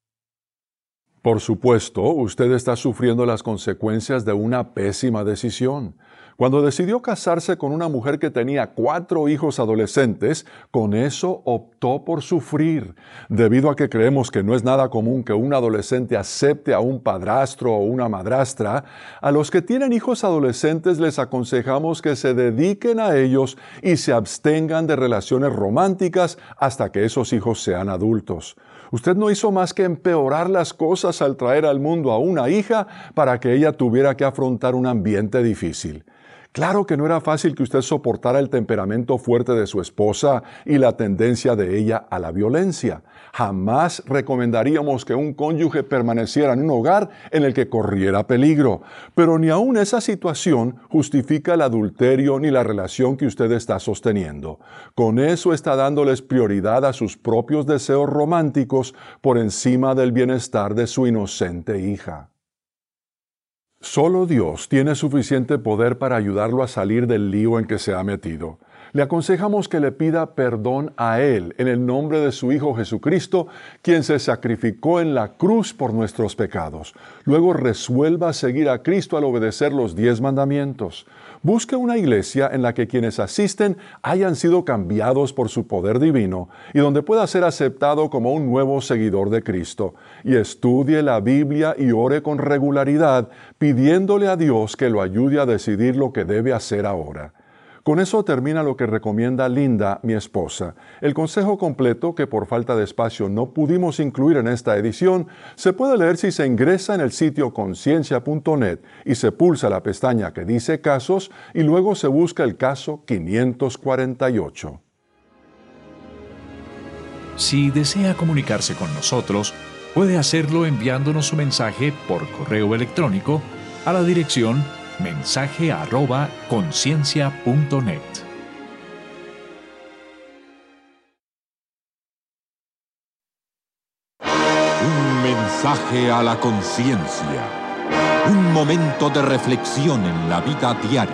Por supuesto, usted está sufriendo las consecuencias de una pésima decisión. Cuando decidió casarse con una mujer que tenía cuatro hijos adolescentes, con eso optó por sufrir. Debido a que creemos que no es nada común que un adolescente acepte a un padrastro o una madrastra, a los que tienen hijos adolescentes les aconsejamos que se dediquen a ellos y se abstengan de relaciones románticas hasta que esos hijos sean adultos. Usted no hizo más que empeorar las cosas al traer al mundo a una hija para que ella tuviera que afrontar un ambiente difícil. Claro que no era fácil que usted soportara el temperamento fuerte de su esposa y la tendencia de ella a la violencia. Jamás recomendaríamos que un cónyuge permaneciera en un hogar en el que corriera peligro. Pero ni aun esa situación justifica el adulterio ni la relación que usted está sosteniendo. Con eso está dándoles prioridad a sus propios deseos románticos por encima del bienestar de su inocente hija. Solo Dios tiene suficiente poder para ayudarlo a salir del lío en que se ha metido. Le aconsejamos que le pida perdón a Él en el nombre de su Hijo Jesucristo, quien se sacrificó en la cruz por nuestros pecados. Luego resuelva seguir a Cristo al obedecer los diez mandamientos. Busque una iglesia en la que quienes asisten hayan sido cambiados por su poder divino y donde pueda ser aceptado como un nuevo seguidor de Cristo. Y estudie la Biblia y ore con regularidad, pidiéndole a Dios que lo ayude a decidir lo que debe hacer ahora. Con eso termina lo que recomienda Linda, mi esposa. El consejo completo, que por falta de espacio no pudimos incluir en esta edición, se puede leer si se ingresa en el sitio conciencia punto net y se pulsa la pestaña que dice Casos y luego se busca el caso quinientos cuarenta y ocho. Si desea comunicarse con nosotros, puede hacerlo enviándonos su mensaje por correo electrónico a la dirección mensaje arroba conciencia punto net. Un mensaje a la conciencia. Un momento de reflexión en la vida diaria.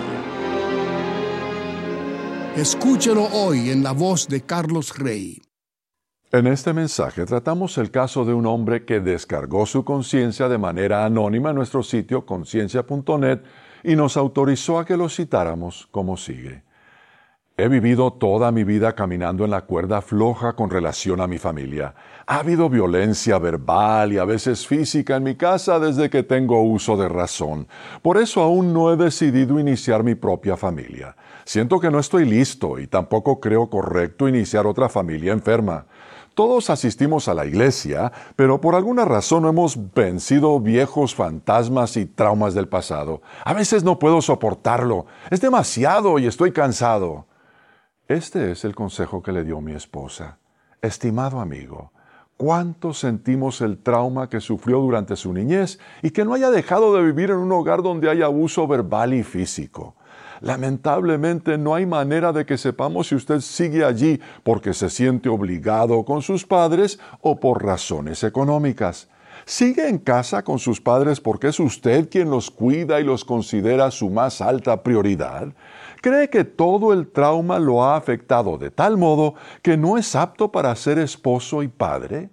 Escúchelo hoy en la voz de Carlos Rey. En este mensaje tratamos el caso de un hombre que descargó su conciencia de manera anónima en nuestro sitio conciencia punto net y nos autorizó a que lo citáramos como sigue. He vivido toda mi vida caminando en la cuerda floja con relación a mi familia. Ha habido violencia verbal y a veces física en mi casa desde que tengo uso de razón. Por eso aún no he decidido iniciar mi propia familia. Siento que no estoy listo y tampoco creo correcto iniciar otra familia enferma. Todos asistimos a la iglesia, pero por alguna razón hemos vencido viejos fantasmas y traumas del pasado. A veces no puedo soportarlo. Es demasiado y estoy cansado. Este es el consejo que le dio mi esposa. Estimado amigo, ¿cuánto sentimos el trauma que sufrió durante su niñez y que no haya dejado de vivir en un hogar donde hay abuso verbal y físico? Lamentablemente no hay manera de que sepamos si usted sigue allí porque se siente obligado con sus padres o por razones económicas. ¿Sigue en casa con sus padres porque es usted quien los cuida y los considera su más alta prioridad? ¿Cree que todo el trauma lo ha afectado de tal modo que no es apto para ser esposo y padre?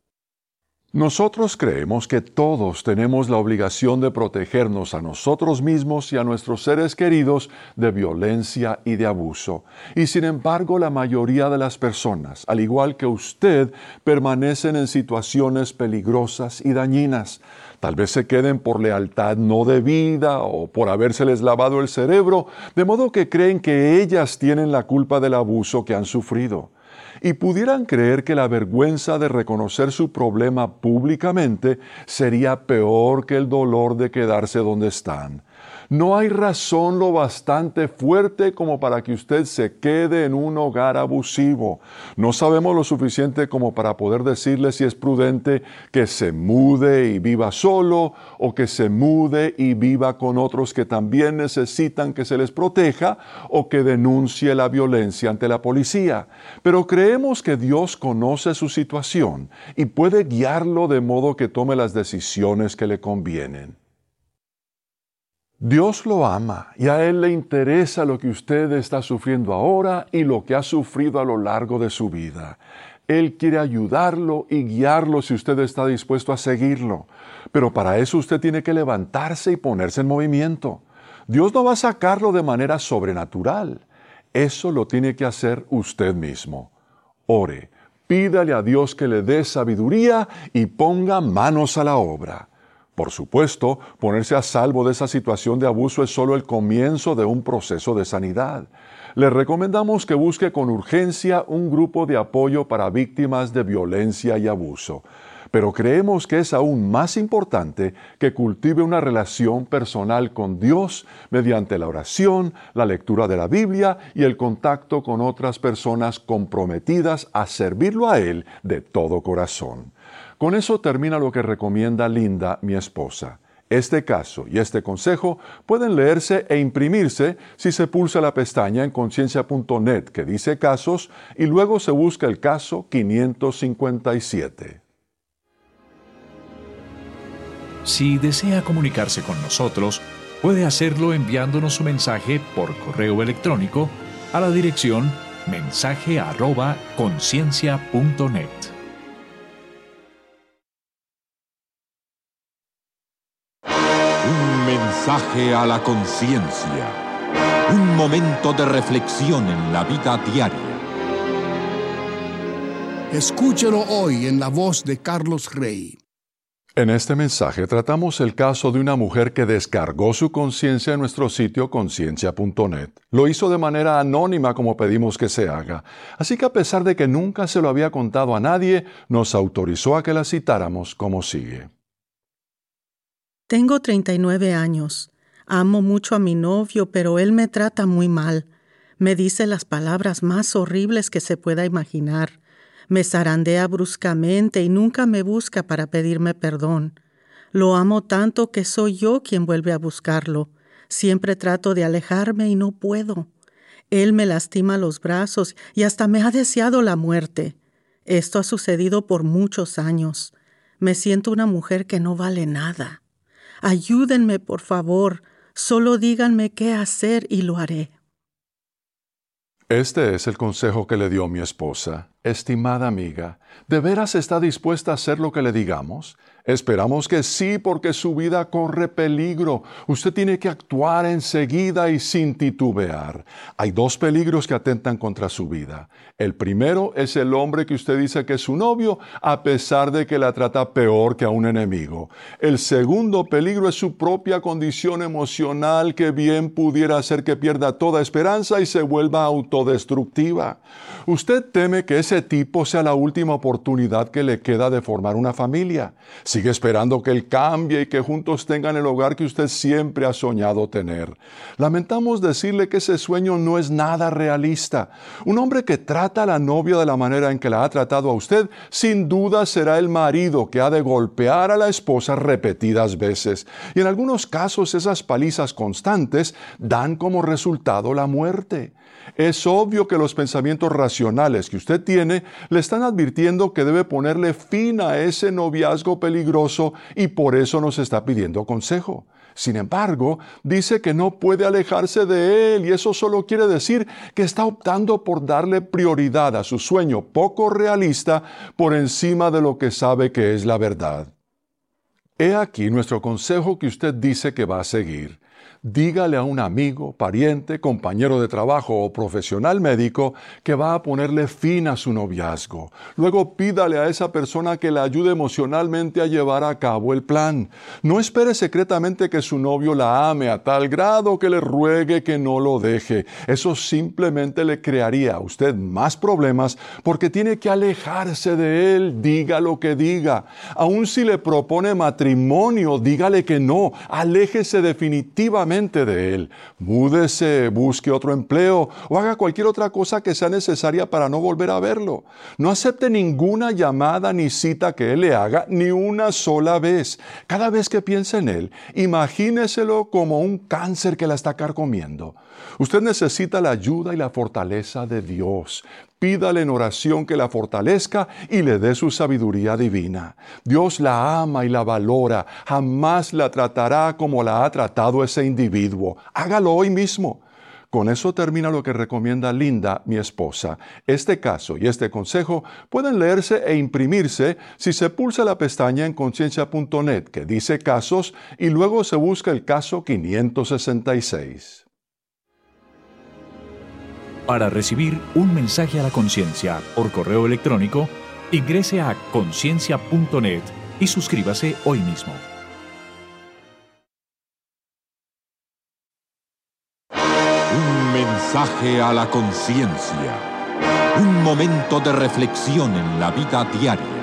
Nosotros creemos que todos tenemos la obligación de protegernos a nosotros mismos y a nuestros seres queridos de violencia y de abuso. Y sin embargo, la mayoría de las personas, al igual que usted, permanecen en situaciones peligrosas y dañinas. Tal vez se queden por lealtad no debida o por habérseles lavado el cerebro, de modo que creen que ellas tienen la culpa del abuso que han sufrido. Y pudieran creer que la vergüenza de reconocer su problema públicamente sería peor que el dolor de quedarse donde están. No hay razón lo bastante fuerte como para que usted se quede en un hogar abusivo. No sabemos lo suficiente como para poder decirle si es prudente que se mude y viva solo o que se mude y viva con otros que también necesitan que se les proteja o que denuncie la violencia ante la policía. Pero creemos que Dios conoce su situación y puede guiarlo de modo que tome las decisiones que le convienen. Dios lo ama y a Él le interesa lo que usted está sufriendo ahora y lo que ha sufrido a lo largo de su vida. Él quiere ayudarlo y guiarlo si usted está dispuesto a seguirlo. Pero para eso usted tiene que levantarse y ponerse en movimiento. Dios no va a sacarlo de manera sobrenatural. Eso lo tiene que hacer usted mismo. Ore, pídale a Dios que le dé sabiduría y ponga manos a la obra. Por supuesto, ponerse a salvo de esa situación de abuso es solo el comienzo de un proceso de sanidad. Le recomendamos que busque con urgencia un grupo de apoyo para víctimas de violencia y abuso. Pero creemos que es aún más importante que cultive una relación personal con Dios mediante la oración, la lectura de la Biblia y el contacto con otras personas comprometidas a servirlo a Él de todo corazón. Con eso termina lo que recomienda Linda, mi esposa. Este caso y este consejo pueden leerse e imprimirse si se pulsa la pestaña en conciencia punto net que dice Casos y luego se busca el caso quinientos cincuenta y siete. Si desea comunicarse con nosotros, puede hacerlo enviándonos su mensaje por correo electrónico a la dirección mensaje arroba conciencia punto net. Un mensaje a la conciencia. Un momento de reflexión en la vida diaria. Escúchelo hoy en la voz de Carlos Rey. En este mensaje tratamos el caso de una mujer que descargó su conciencia en nuestro sitio conciencia punto net. Lo hizo de manera anónima como pedimos que se haga. Así que a pesar de que nunca se lo había contado a nadie, nos autorizó a que la citáramos como sigue. Tengo treinta y nueve años. Amo mucho a mi novio, pero él me trata muy mal. Me dice las palabras más horribles que se pueda imaginar. Me zarandea bruscamente y nunca me busca para pedirme perdón. Lo amo tanto que soy yo quien vuelve a buscarlo. Siempre trato de alejarme y no puedo. Él me lastima los brazos y hasta me ha deseado la muerte. Esto ha sucedido por muchos años. Me siento una mujer que no vale nada. Ayúdenme, por favor. Solo díganme qué hacer y lo haré. Este es el consejo que le dio mi esposa. Estimada amiga, ¿de veras está dispuesta a hacer lo que le digamos? Esperamos que sí, porque su vida corre peligro. Usted tiene que actuar enseguida y sin titubear. Hay dos peligros que atentan contra su vida. El primero es el hombre que usted dice que es su novio, a pesar de que la trata peor que a un enemigo. El segundo peligro es su propia condición emocional, que bien pudiera hacer que pierda toda esperanza y se vuelva autodestructiva. Usted teme que ese tipo sea la última oportunidad que le queda de formar una familia. Sigue esperando que él cambie y que juntos tengan el hogar que usted siempre ha soñado tener. Lamentamos decirle que ese sueño no es nada realista. Un hombre que trata a la novia de la manera en que la ha tratado a usted, sin duda será el marido que ha de golpear a la esposa repetidas veces. Y en algunos casos esas palizas constantes dan como resultado la muerte. Es obvio que los pensamientos racionales que usted tiene le están advirtiendo que debe ponerle fin a ese noviazgo peligroso y por eso nos está pidiendo consejo. Sin embargo, dice que no puede alejarse de él y eso solo quiere decir que está optando por darle prioridad a su sueño poco realista por encima de lo que sabe que es la verdad. He aquí nuestro consejo que usted dice que va a seguir. Dígale a un amigo, pariente, compañero de trabajo o profesional médico que va a ponerle fin a su noviazgo. Luego pídale a esa persona que le ayude emocionalmente a llevar a cabo el plan. No espere secretamente que su novio la ame a tal grado que le ruegue que no lo deje. Eso simplemente le crearía a usted más problemas porque tiene que alejarse de él, diga lo que diga. Aun si le propone matrimonio, dígale que no. Aléjese definitivamente de él. Múdese, busque otro empleo o haga cualquier otra cosa que sea necesaria para no volver a verlo. No acepte ninguna llamada ni cita que él le haga ni una sola vez. Cada vez que piense en él, imagíneselo como un cáncer que la está carcomiendo. Usted necesita la ayuda y la fortaleza de Dios. Pídale en oración que la fortalezca y le dé su sabiduría divina. Dios la ama y la valora. Jamás la tratará como la ha tratado ese individuo. Hágalo hoy mismo. Con eso termina lo que recomienda Linda, mi esposa. Este caso y este consejo pueden leerse e imprimirse si se pulsa la pestaña en conciencia punto net que dice casos y luego se busca el caso quinientos sesenta y seis. Para recibir un mensaje a la conciencia por correo electrónico, ingrese a conciencia punto net y suscríbase hoy mismo. Un mensaje a la conciencia. Un momento de reflexión en la vida diaria.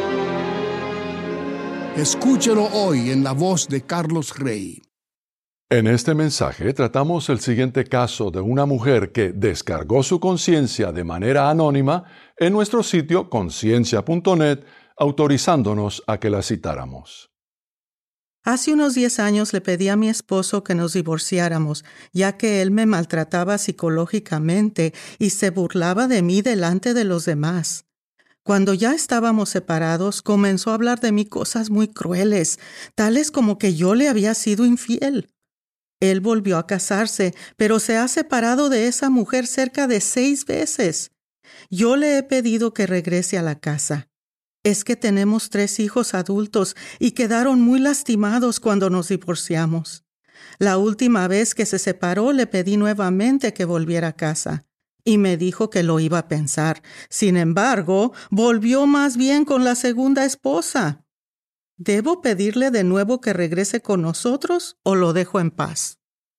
Escúchelo hoy en la voz de Carlos Rey. En este mensaje tratamos el siguiente caso de una mujer que descargó su conciencia de manera anónima en nuestro sitio conciencia punto net, autorizándonos a que la citáramos. Hace unos diez años le pedí a mi esposo que nos divorciáramos, ya que él me maltrataba psicológicamente y se burlaba de mí delante de los demás. Cuando ya estábamos separados, comenzó a hablar de mí cosas muy crueles, tales como que yo le había sido infiel. Él volvió a casarse, pero se ha separado de esa mujer cerca de seis veces. Yo le he pedido que regrese a la casa. Es que tenemos tres hijos adultos y quedaron muy lastimados cuando nos divorciamos. La última vez que se separó le pedí nuevamente que volviera a casa y me dijo que lo iba a pensar. Sin embargo, volvió más bien con la segunda esposa. ¿Debo pedirle de nuevo que regrese con nosotros o lo dejo en paz?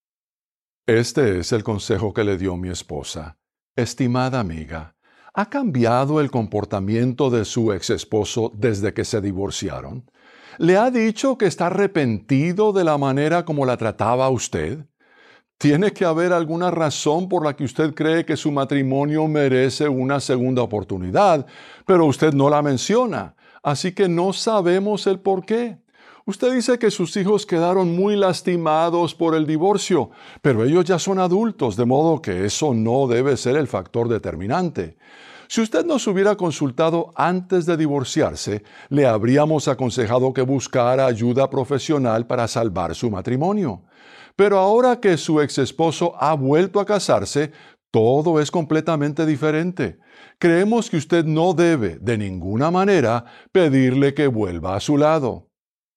Este es el consejo que le dio mi esposa. Estimada amiga, ¿ha cambiado el comportamiento de su ex esposo desde que se divorciaron? ¿Le ha dicho que está arrepentido de la manera como la trataba a usted? ¿Tiene que haber alguna razón por la que usted cree que su matrimonio merece una segunda oportunidad, pero usted no la menciona, así que no sabemos el por qué? Usted dice que sus hijos quedaron muy lastimados por el divorcio, pero ellos ya son adultos, de modo que eso no debe ser el factor determinante. Si usted nos hubiera consultado antes de divorciarse, le habríamos aconsejado que buscara ayuda profesional para salvar su matrimonio. Pero ahora que su ex esposo ha vuelto a casarse, todo es completamente diferente. Creemos que usted no debe, de ninguna manera, pedirle que vuelva a su lado.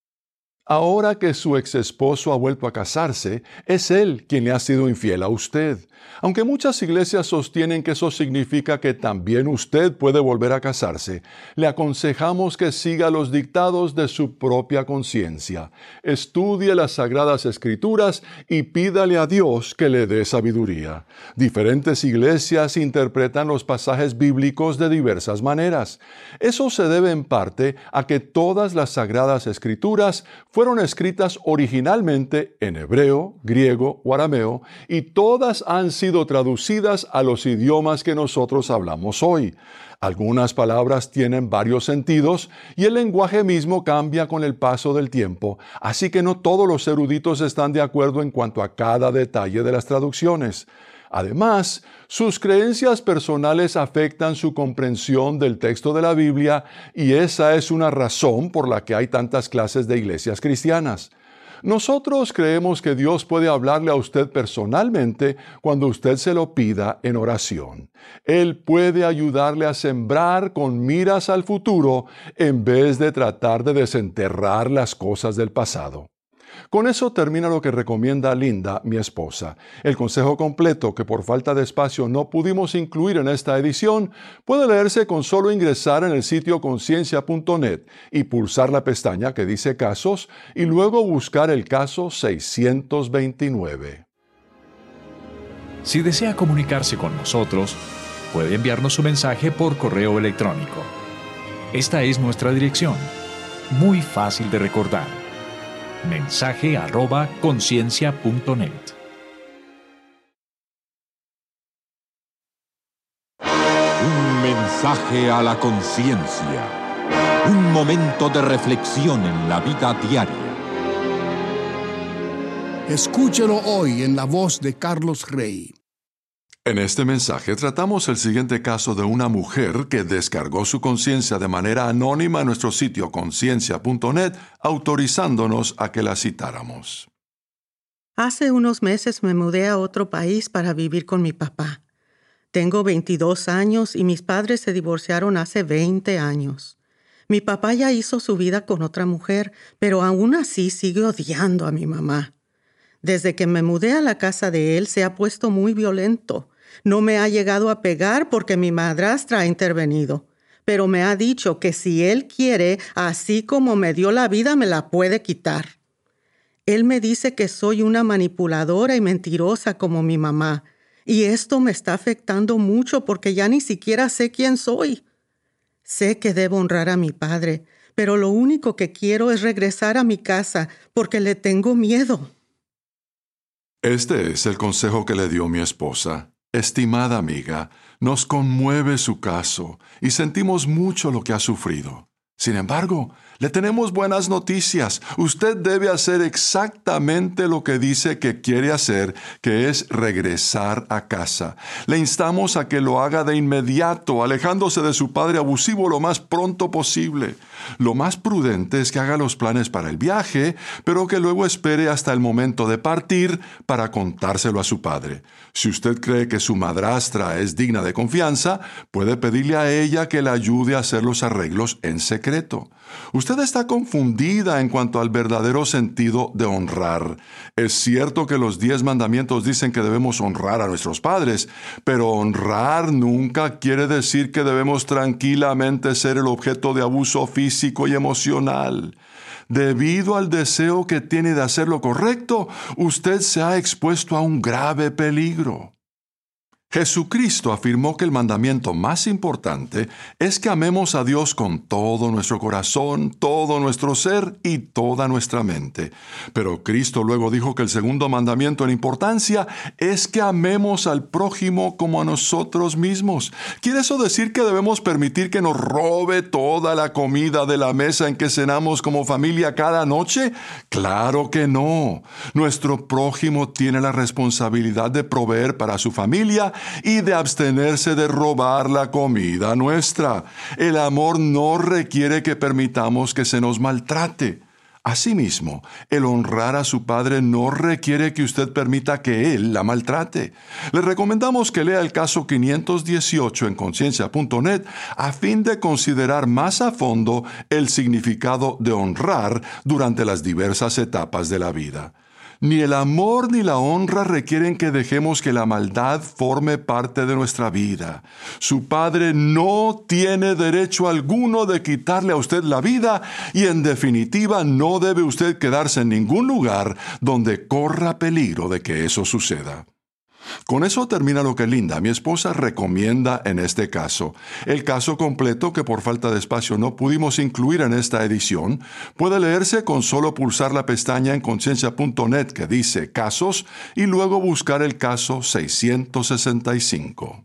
Ahora que su ex esposo ha vuelto a casarse, es él quien le ha sido infiel a usted. Aunque muchas iglesias sostienen que eso significa que también usted puede volver a casarse, le aconsejamos que siga los dictados de su propia conciencia. Estudie las Sagradas Escrituras y pídale a Dios que le dé sabiduría. Diferentes iglesias interpretan los pasajes bíblicos de diversas maneras. Eso se debe en parte a que todas las Sagradas Escrituras fueron escritas originalmente en hebreo, griego o arameo, y todas han sido traducidas a los idiomas que nosotros hablamos hoy. Algunas palabras tienen varios sentidos y el lenguaje mismo cambia con el paso del tiempo, así que no todos los eruditos están de acuerdo en cuanto a cada detalle de las traducciones. Además, sus creencias personales afectan su comprensión del texto de la Biblia y esa es una razón por la que hay tantas clases de iglesias cristianas. Nosotros creemos que Dios puede hablarle a usted personalmente cuando usted se lo pida en oración. Él puede ayudarle a sembrar con miras al futuro en vez de tratar de desenterrar las cosas del pasado. Con eso termina lo que recomienda Linda, mi esposa. El consejo completo, que por falta de espacio no pudimos incluir en esta edición, puede leerse con solo ingresar en el sitio conciencia punto net y pulsar la pestaña que dice Casos y luego buscar el caso seiscientos veintinueve. Si desea comunicarse con nosotros, puede enviarnos su mensaje por correo electrónico. Esta es nuestra dirección, muy fácil de recordar. Mensaje arroba conciencia punto net. Un mensaje a la conciencia. Un momento de reflexión en la vida diaria. Escúchelo hoy en la voz de Carlos Rey. En este mensaje tratamos el siguiente caso de una mujer que descargó su conciencia de manera anónima en nuestro sitio conciencia punto net, autorizándonos a que la citáramos. Hace unos meses me mudé a otro país para vivir con mi papá. Tengo veintidós años y mis padres se divorciaron hace veinte años. Mi papá ya hizo su vida con otra mujer, pero aún así sigue odiando a mi mamá. Desde que me mudé a la casa de él se ha puesto muy violento. No me ha llegado a pegar porque mi madrastra ha intervenido, pero me ha dicho que si él quiere, así como me dio la vida, me la puede quitar. Él me dice que soy una manipuladora y mentirosa como mi mamá, y esto me está afectando mucho porque ya ni siquiera sé quién soy. Sé que debo honrar a mi padre, pero lo único que quiero es regresar a mi casa porque le tengo miedo. Este es el consejo que le dio mi esposa. Estimada amiga, nos conmueve su caso y sentimos mucho lo que ha sufrido. Sin embargo, le tenemos buenas noticias. Usted debe hacer exactamente lo que dice que quiere hacer, que es regresar a casa. Le instamos a que lo haga de inmediato, alejándose de su padre abusivo lo más pronto posible. Lo más prudente es que haga los planes para el viaje, pero que luego espere hasta el momento de partir para contárselo a su padre. Si usted cree que su madrastra es digna de confianza, puede pedirle a ella que le ayude a hacer los arreglos en secreto. Usted está confundida en cuanto al verdadero sentido de honrar. Es cierto que los diez mandamientos dicen que debemos honrar a nuestros padres, pero honrar nunca quiere decir que debemos tranquilamente ser el objeto de abuso físico y emocional. Debido al deseo que tiene de hacer lo correcto, usted se ha expuesto a un grave peligro. Jesucristo afirmó que el mandamiento más importante es que amemos a Dios con todo nuestro corazón, todo nuestro ser y toda nuestra mente. Pero Cristo luego dijo que el segundo mandamiento en importancia es que amemos al prójimo como a nosotros mismos. ¿Quiere eso decir que debemos permitir que nos robe toda la comida de la mesa en que cenamos como familia cada noche? Claro que no. Nuestro prójimo tiene la responsabilidad de proveer para su familia y de abstenerse de robar la comida nuestra. El amor no requiere que permitamos que se nos maltrate. Asimismo, el honrar a su padre no requiere que usted permita que él la maltrate. Le recomendamos que lea el caso quinientos dieciocho en conciencia punto net a fin de considerar más a fondo el significado de honrar durante las diversas etapas de la vida. Ni el amor ni la honra requieren que dejemos que la maldad forme parte de nuestra vida. Su padre no tiene derecho alguno de quitarle a usted la vida y en definitiva no debe usted quedarse en ningún lugar donde corra peligro de que eso suceda. Con eso termina lo que Linda, mi esposa, recomienda en este caso. El caso completo, que por falta de espacio no pudimos incluir en esta edición, puede leerse con solo pulsar la pestaña en conciencia punto net que dice Casos y luego buscar el caso seiscientos sesenta y cinco.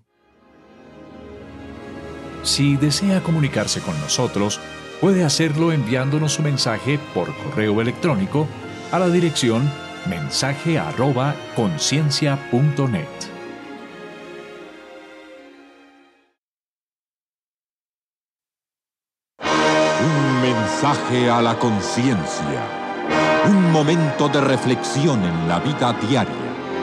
Si desea comunicarse con nosotros, puede hacerlo enviándonos su mensaje por correo electrónico a la dirección mensaje arroba conciencia punto net. Un mensaje a la conciencia. Un momento de reflexión en la vida diaria.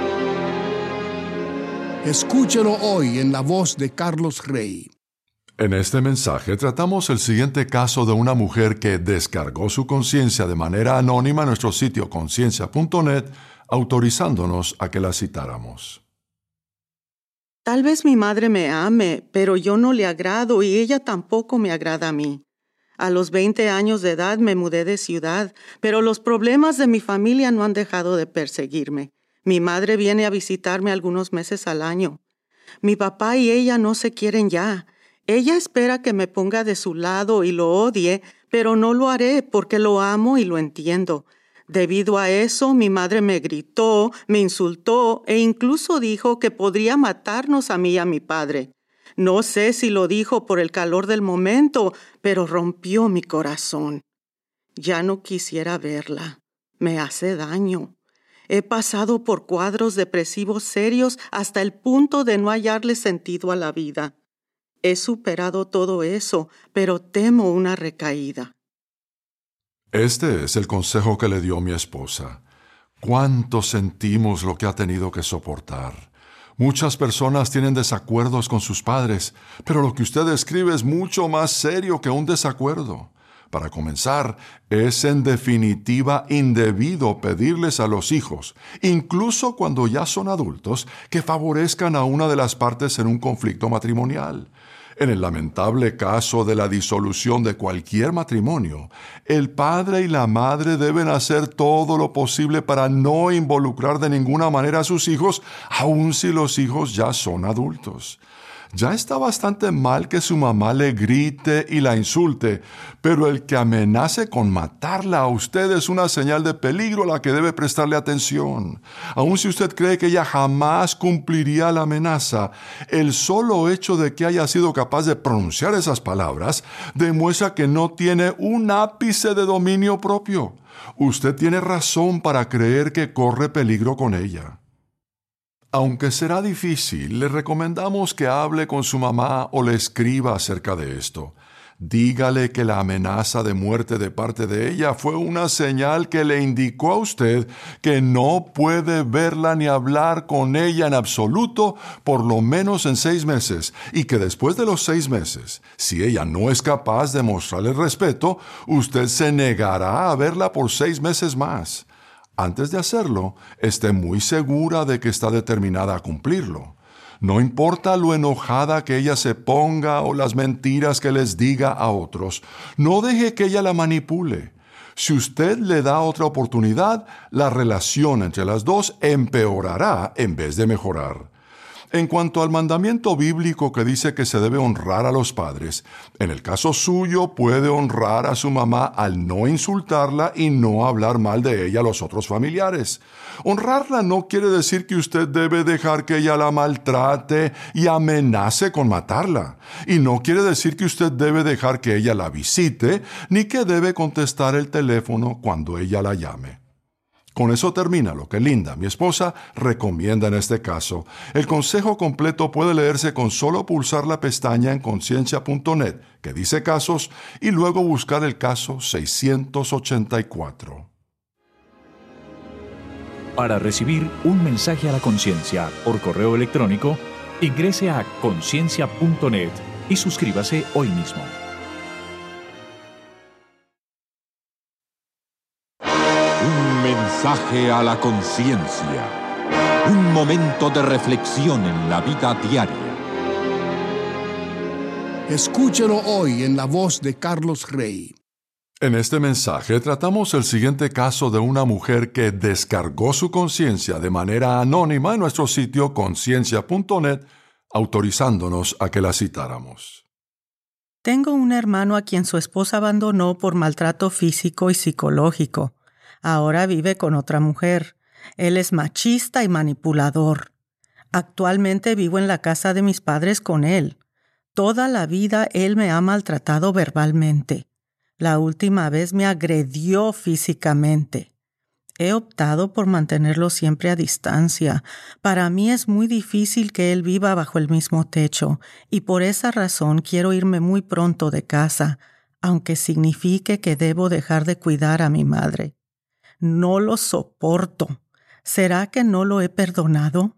Escúchelo hoy en la voz de Carlos Rey. En este mensaje tratamos el siguiente caso de una mujer que descargó su conciencia de manera anónima en nuestro sitio conciencia punto net, autorizándonos a que la citáramos. Tal vez mi madre me ame, pero yo no le agrado y ella tampoco me agrada a mí. A los veinte años de edad me mudé de ciudad, pero los problemas de mi familia no han dejado de perseguirme. Mi madre viene a visitarme algunos meses al año. Mi papá y ella no se quieren ya. Ella espera que me ponga de su lado y lo odie, pero no lo haré porque lo amo y lo entiendo. Debido a eso, mi madre me gritó, me insultó e incluso dijo que podría matarnos a mí y a mi padre. No sé si lo dijo por el calor del momento, pero rompió mi corazón. Ya no quisiera verla. Me hace daño. He pasado por cuadros depresivos serios hasta el punto de no hallarle sentido a la vida. He superado todo eso, pero temo una recaída. Este es el consejo que le dio mi esposa. ¿Cuánto sentimos lo que ha tenido que soportar? Muchas personas tienen desacuerdos con sus padres, pero lo que usted describe es mucho más serio que un desacuerdo. Para comenzar, es en definitiva indebido pedirles a los hijos, incluso cuando ya son adultos, que favorezcan a una de las partes en un conflicto matrimonial. En el lamentable caso de la disolución de cualquier matrimonio, el padre y la madre deben hacer todo lo posible para no involucrar de ninguna manera a sus hijos, aun si los hijos ya son adultos. Ya está bastante mal que su mamá le grite y la insulte, pero el que amenace con matarla a usted es una señal de peligro a la que debe prestarle atención. Aun si usted cree que ella jamás cumpliría la amenaza, el solo hecho de que haya sido capaz de pronunciar esas palabras demuestra que no tiene un ápice de dominio propio. Usted tiene razón para creer que corre peligro con ella. Aunque será difícil, le recomendamos que hable con su mamá o le escriba acerca de esto. Dígale que la amenaza de muerte de parte de ella fue una señal que le indicó a usted que no puede verla ni hablar con ella en absoluto por lo menos en seis meses y que después de los seis meses, si ella no es capaz de mostrarle respeto, usted se negará a verla por seis meses más. Antes de hacerlo, esté muy segura de que está determinada a cumplirlo. No importa lo enojada que ella se ponga o las mentiras que les diga a otros, no deje que ella la manipule. Si usted le da otra oportunidad, la relación entre las dos empeorará en vez de mejorar. En cuanto al mandamiento bíblico que dice que se debe honrar a los padres, en el caso suyo puede honrar a su mamá al no insultarla y no hablar mal de ella a los otros familiares. Honrarla no quiere decir que usted debe dejar que ella la maltrate y amenace con matarla. Y no quiere decir que usted debe dejar que ella la visite, ni que debe contestar el teléfono cuando ella la llame. Con eso termina lo que Linda, mi esposa, recomienda en este caso. El consejo completo puede leerse con solo pulsar la pestaña en conciencia punto net que dice casos y luego buscar el caso seiscientos ochenta y cuatro. Para recibir un mensaje a la conciencia por correo electrónico, ingrese a conciencia punto net y suscríbase hoy mismo. Un mensaje a la conciencia. Un momento de reflexión en la vida diaria. Escúchelo hoy en la voz de Carlos Rey. En este mensaje tratamos el siguiente caso de una mujer que descargó su conciencia de manera anónima en nuestro sitio conciencia punto net, autorizándonos a que la citáramos. Tengo un hermano a quien su esposa abandonó por maltrato físico y psicológico. Ahora vive con otra mujer. Él es machista y manipulador. Actualmente vivo en la casa de mis padres con él. Toda la vida él me ha maltratado verbalmente. La última vez me agredió físicamente. He optado por mantenerlo siempre a distancia. Para mí es muy difícil que él viva bajo el mismo techo, y por esa razón quiero irme muy pronto de casa, aunque signifique que debo dejar de cuidar a mi madre. No lo soporto. ¿Será que no lo he perdonado?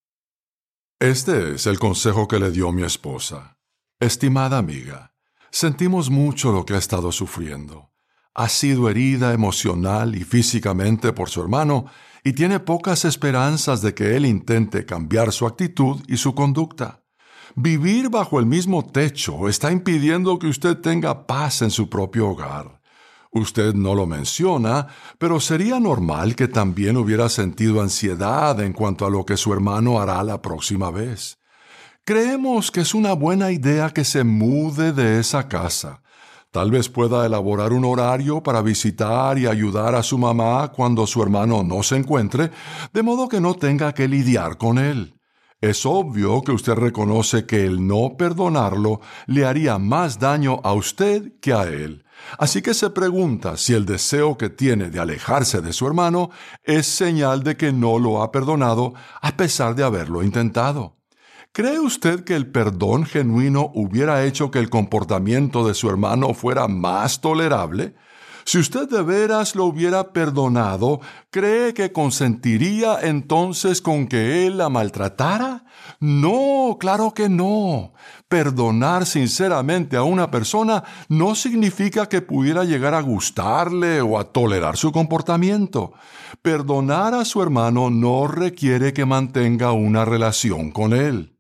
Este es el consejo que le dio mi esposa. Estimada amiga, sentimos mucho lo que ha estado sufriendo. Ha sido herida emocional y físicamente por su hermano y tiene pocas esperanzas de que él intente cambiar su actitud y su conducta. Vivir bajo el mismo techo está impidiendo que usted tenga paz en su propio hogar. Usted no lo menciona, pero sería normal que también hubiera sentido ansiedad en cuanto a lo que su hermano hará la próxima vez. Creemos que es una buena idea que se mude de esa casa. Tal vez pueda elaborar un horario para visitar y ayudar a su mamá cuando su hermano no se encuentre, de modo que no tenga que lidiar con él. Es obvio que usted reconoce que el no perdonarlo le haría más daño a usted que a él. Así que se pregunta si el deseo que tiene de alejarse de su hermano es señal de que no lo ha perdonado a pesar de haberlo intentado. ¿Cree usted que el perdón genuino hubiera hecho que el comportamiento de su hermano fuera más tolerable? Si usted de veras lo hubiera perdonado, ¿cree que consentiría entonces con que él la maltratara? No, claro que no. Perdonar sinceramente a una persona no significa que pudiera llegar a gustarle o a tolerar su comportamiento. Perdonar a su hermano no requiere que mantenga una relación con él.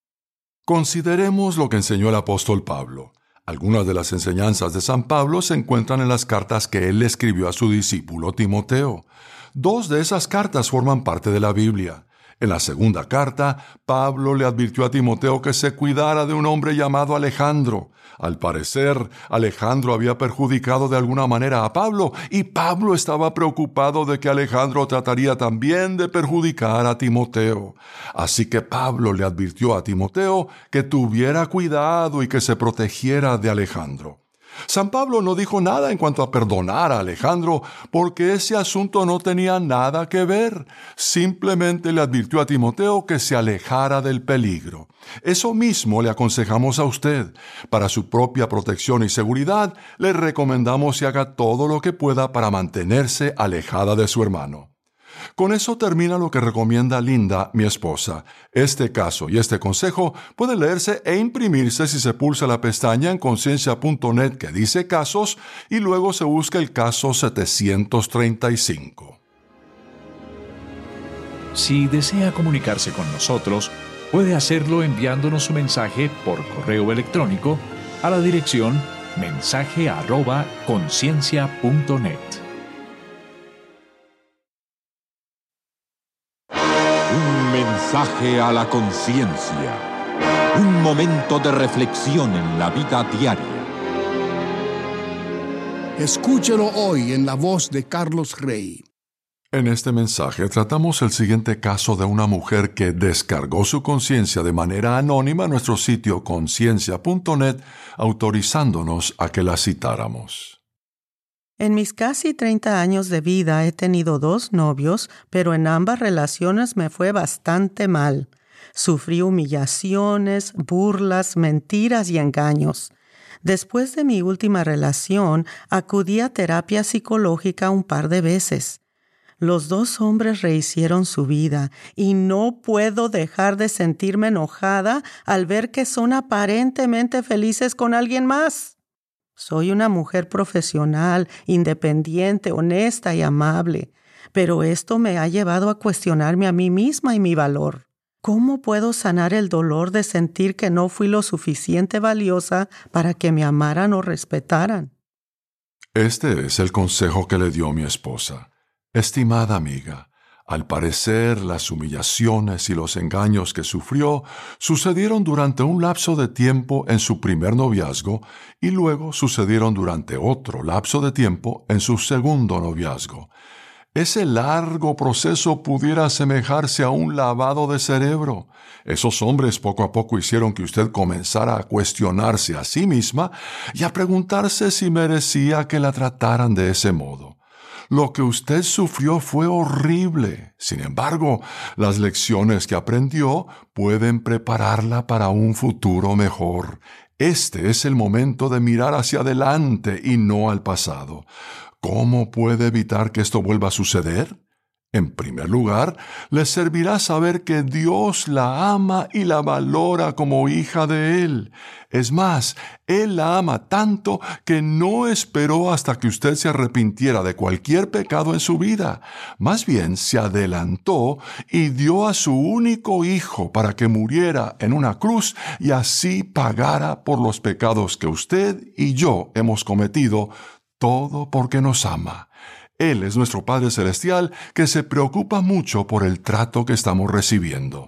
Consideremos lo que enseñó el apóstol Pablo. Algunas de las enseñanzas de San Pablo se encuentran en las cartas que él escribió a su discípulo Timoteo. Dos de esas cartas forman parte de la Biblia. En la segunda carta, Pablo le advirtió a Timoteo que se cuidara de un hombre llamado Alejandro. Al parecer, Alejandro había perjudicado de alguna manera a Pablo, y Pablo estaba preocupado de que Alejandro trataría también de perjudicar a Timoteo. Así que Pablo le advirtió a Timoteo que tuviera cuidado y que se protegiera de Alejandro. San Pablo no dijo nada en cuanto a perdonar a Alejandro, porque ese asunto no tenía nada que ver. Simplemente le advirtió a Timoteo que se alejara del peligro. Eso mismo le aconsejamos a usted. Para su propia protección y seguridad, le recomendamos que haga todo lo que pueda para mantenerse alejada de su hermano. Con eso termina lo que recomienda Linda, mi esposa. Este caso y este consejo pueden leerse e imprimirse si se pulsa la pestaña en conciencia punto net que dice casos y luego se busca el caso setecientos treinta y cinco. Si desea comunicarse con nosotros, puede hacerlo enviándonos su mensaje por correo electrónico a la dirección mensaje arroba conciencia punto net. Un mensaje a la conciencia. Un momento de reflexión en la vida diaria. Escúchelo hoy en la voz de Carlos Rey. En este mensaje tratamos el siguiente caso de una mujer que descargó su conciencia de manera anónima en nuestro sitio conciencia punto net, autorizándonos a que la citáramos. En mis casi treinta años de vida he tenido dos novios, pero en ambas relaciones me fue bastante mal. Sufrí humillaciones, burlas, mentiras y engaños. Después de mi última relación, acudí a terapia psicológica un par de veces. Los dos hombres rehicieron su vida y no puedo dejar de sentirme enojada al ver que son aparentemente felices con alguien más. Soy una mujer profesional, independiente, honesta y amable, pero esto me ha llevado a cuestionarme a mí misma y mi valor. ¿Cómo puedo sanar el dolor de sentir que no fui lo suficiente valiosa para que me amaran o respetaran? Este es el consejo que le dio mi esposa. Estimada amiga, al parecer las humillaciones y los engaños que sufrió sucedieron durante un lapso de tiempo en su primer noviazgo y luego sucedieron durante otro lapso de tiempo en su segundo noviazgo. Ese largo proceso pudiera asemejarse a un lavado de cerebro. Esos hombres poco a poco hicieron que usted comenzara a cuestionarse a sí misma y a preguntarse si merecía que la trataran de ese modo. Lo que usted sufrió fue horrible. Sin embargo, las lecciones que aprendió pueden prepararla para un futuro mejor. Este es el momento de mirar hacia adelante y no al pasado. ¿Cómo puede evitar que esto vuelva a suceder? En primer lugar, le servirá saber que Dios la ama y la valora como hija de Él. Es más, Él la ama tanto que no esperó hasta que usted se arrepintiera de cualquier pecado en su vida. Más bien, se adelantó y dio a su único hijo para que muriera en una cruz y así pagara por los pecados que usted y yo hemos cometido, todo porque nos ama. Él es nuestro Padre Celestial que se preocupa mucho por el trato que estamos recibiendo.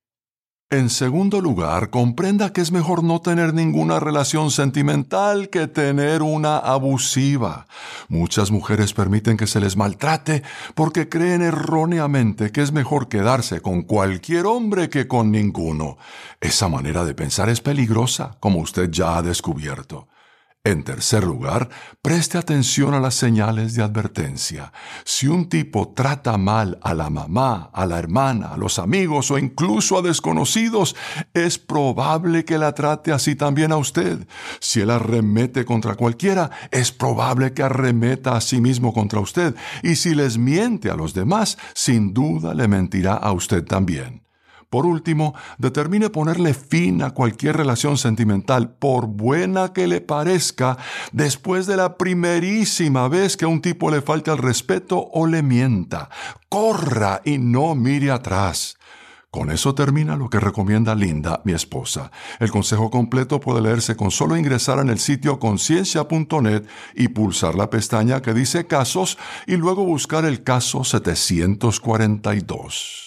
En segundo lugar, comprenda que es mejor no tener ninguna relación sentimental que tener una abusiva. Muchas mujeres permiten que se les maltrate porque creen erróneamente que es mejor quedarse con cualquier hombre que con ninguno. Esa manera de pensar es peligrosa, como usted ya ha descubierto. En tercer lugar, preste atención a las señales de advertencia. Si un tipo trata mal a la mamá, a la hermana, a los amigos o incluso a desconocidos, es probable que la trate así también a usted. Si él arremete contra cualquiera, es probable que arremeta a sí mismo contra usted. Y si les miente a los demás, sin duda le mentirá a usted también. Por último, determine ponerle fin a cualquier relación sentimental, por buena que le parezca, después de la primerísima vez que a un tipo le falte el respeto o le mienta. Corra y no mire atrás. Con eso termina lo que recomienda Linda, mi esposa. El consejo completo puede leerse con solo ingresar en el sitio conciencia punto net y pulsar la pestaña que dice Casos y luego buscar el caso setecientos cuarenta y dos.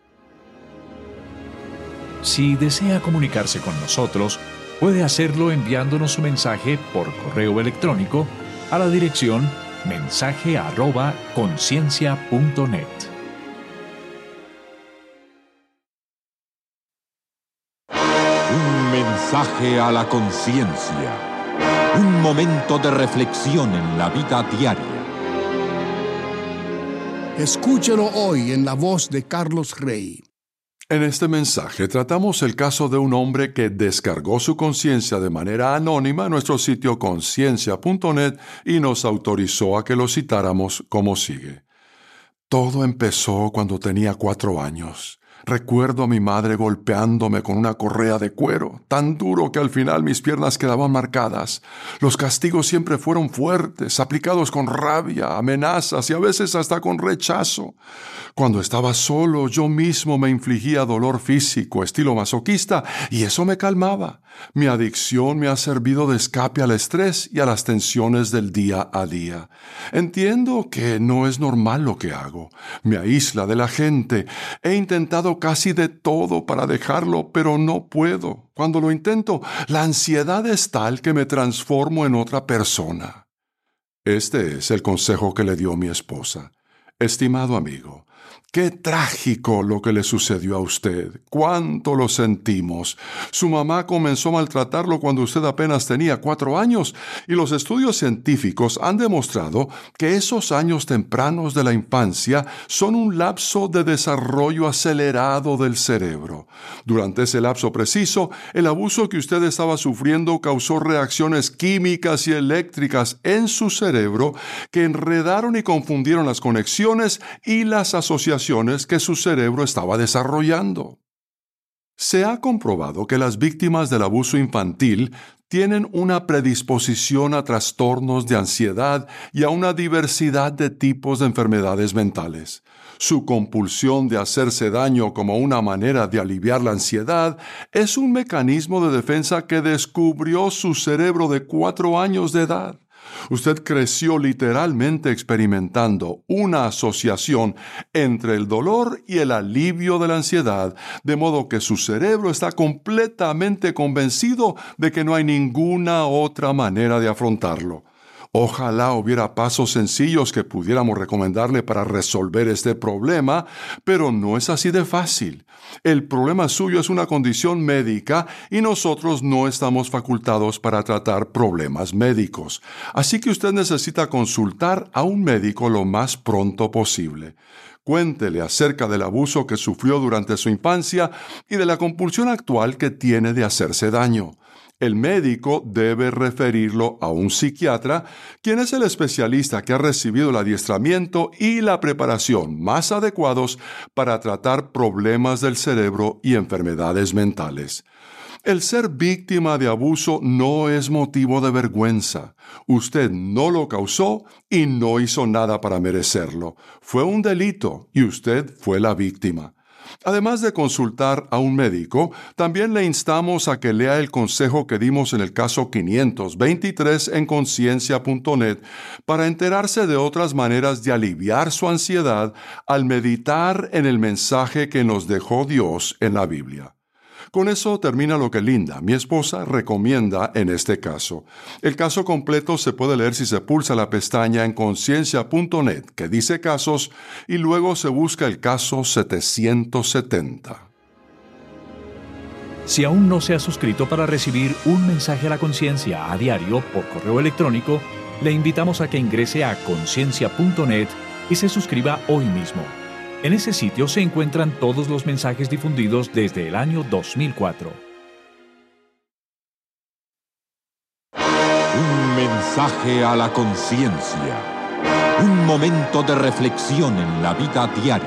Si desea comunicarse con nosotros, puede hacerlo enviándonos su mensaje por correo electrónico a la dirección mensaje arroba conciencia punto net. Un mensaje a la conciencia. Un momento de reflexión en la vida diaria. Escúchelo hoy en la voz de Carlos Rey. En este mensaje tratamos el caso de un hombre que descargó su conciencia de manera anónima en nuestro sitio conciencia punto net y nos autorizó a que lo citáramos como sigue. Todo empezó cuando tenía cuatro años. Recuerdo a mi madre golpeándome con una correa de cuero, tan duro que al final mis piernas quedaban marcadas. Los castigos siempre fueron fuertes, aplicados con rabia, amenazas y a veces hasta con rechazo. Cuando estaba solo, yo mismo me infligía dolor físico, estilo masoquista, y eso me calmaba. Mi adicción me ha servido de escape al estrés y a las tensiones del día a día. Entiendo que no es normal lo que hago. Me aísla de la gente. He intentado casi de todo para dejarlo, pero no puedo. Cuando lo intento, la ansiedad es tal que me transformo en otra persona. Este es el consejo que le dio mi esposa. Estimado amigo, qué trágico lo que le sucedió a usted. Cuánto lo sentimos. Su mamá comenzó a maltratarlo cuando usted apenas tenía cuatro años y los estudios científicos han demostrado que esos años tempranos de la infancia son un lapso de desarrollo acelerado del cerebro. Durante ese lapso preciso, el abuso que usted estaba sufriendo causó reacciones químicas y eléctricas en su cerebro que enredaron y confundieron las conexiones y las asociaciones que su cerebro estaba desarrollando. Se ha comprobado que las víctimas del abuso infantil tienen una predisposición a trastornos de ansiedad y a una diversidad de tipos de enfermedades mentales. Su compulsión de hacerse daño como una manera de aliviar la ansiedad es un mecanismo de defensa que descubrió su cerebro de cuatro años de edad. Usted creció literalmente experimentando una asociación entre el dolor y el alivio de la ansiedad, de modo que su cerebro está completamente convencido de que no hay ninguna otra manera de afrontarlo. Ojalá hubiera pasos sencillos que pudiéramos recomendarle para resolver este problema, pero no es así de fácil. El problema suyo es una condición médica y nosotros no estamos facultados para tratar problemas médicos. Así que usted necesita consultar a un médico lo más pronto posible. Cuéntele acerca del abuso que sufrió durante su infancia y de la compulsión actual que tiene de hacerse daño. El médico debe referirlo a un psiquiatra, quien es el especialista que ha recibido el adiestramiento y la preparación más adecuados para tratar problemas del cerebro y enfermedades mentales. El ser víctima de abuso no es motivo de vergüenza. Usted no lo causó y no hizo nada para merecerlo. Fue un delito y usted fue la víctima. Además de consultar a un médico, también le instamos a que lea el consejo que dimos en el caso quinientos veintitrés en conciencia punto net para enterarse de otras maneras de aliviar su ansiedad al meditar en el mensaje que nos dejó Dios en la Biblia. Con eso termina lo que Linda, mi esposa, recomienda en este caso. El caso completo se puede leer si se pulsa la pestaña en conciencia punto net que dice casos y luego se busca el caso setecientos setenta. Si aún no se ha suscrito para recibir un mensaje a la conciencia a diario por correo electrónico, le invitamos a que ingrese a conciencia punto net y se suscriba hoy mismo. En ese sitio se encuentran todos los mensajes difundidos desde el año dos mil cuatro. Un mensaje a la conciencia. Un momento de reflexión en la vida diaria.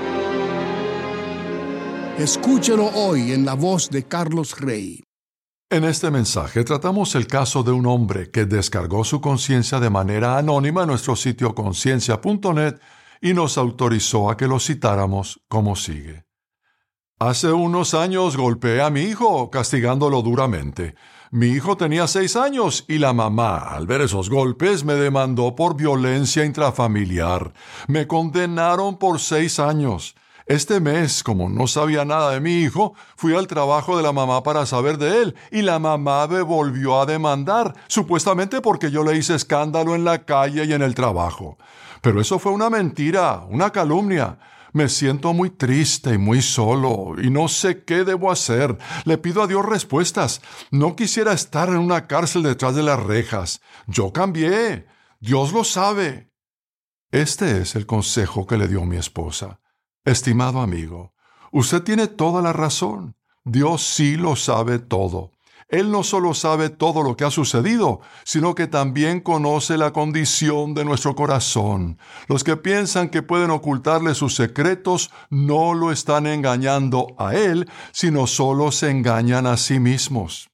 Escúchelo hoy en la voz de Carlos Rey. En este mensaje tratamos el caso de un hombre que descargó su conciencia de manera anónima en nuestro sitio conciencia punto net y nos autorizó a que lo citáramos como sigue. Hace unos años golpeé a mi hijo, castigándolo duramente. Mi hijo tenía seis años y la mamá, al ver esos golpes, me demandó por violencia intrafamiliar. Me condenaron por seis años. Este mes, como no sabía nada de mi hijo, fui al trabajo de la mamá para saber de él y la mamá me volvió a demandar, supuestamente porque yo le hice escándalo en la calle y en el trabajo. Pero eso fue una mentira, una calumnia. Me siento muy triste y muy solo y no sé qué debo hacer. Le pido a Dios respuestas. No quisiera estar en una cárcel detrás de las rejas. Yo cambié. Dios lo sabe. Este es el consejo que le dio mi esposa. Estimado amigo, usted tiene toda la razón. Dios sí lo sabe todo. Él no solo sabe todo lo que ha sucedido, sino que también conoce la condición de nuestro corazón. Los que piensan que pueden ocultarle sus secretos no lo están engañando a Él, sino solo se engañan a sí mismos.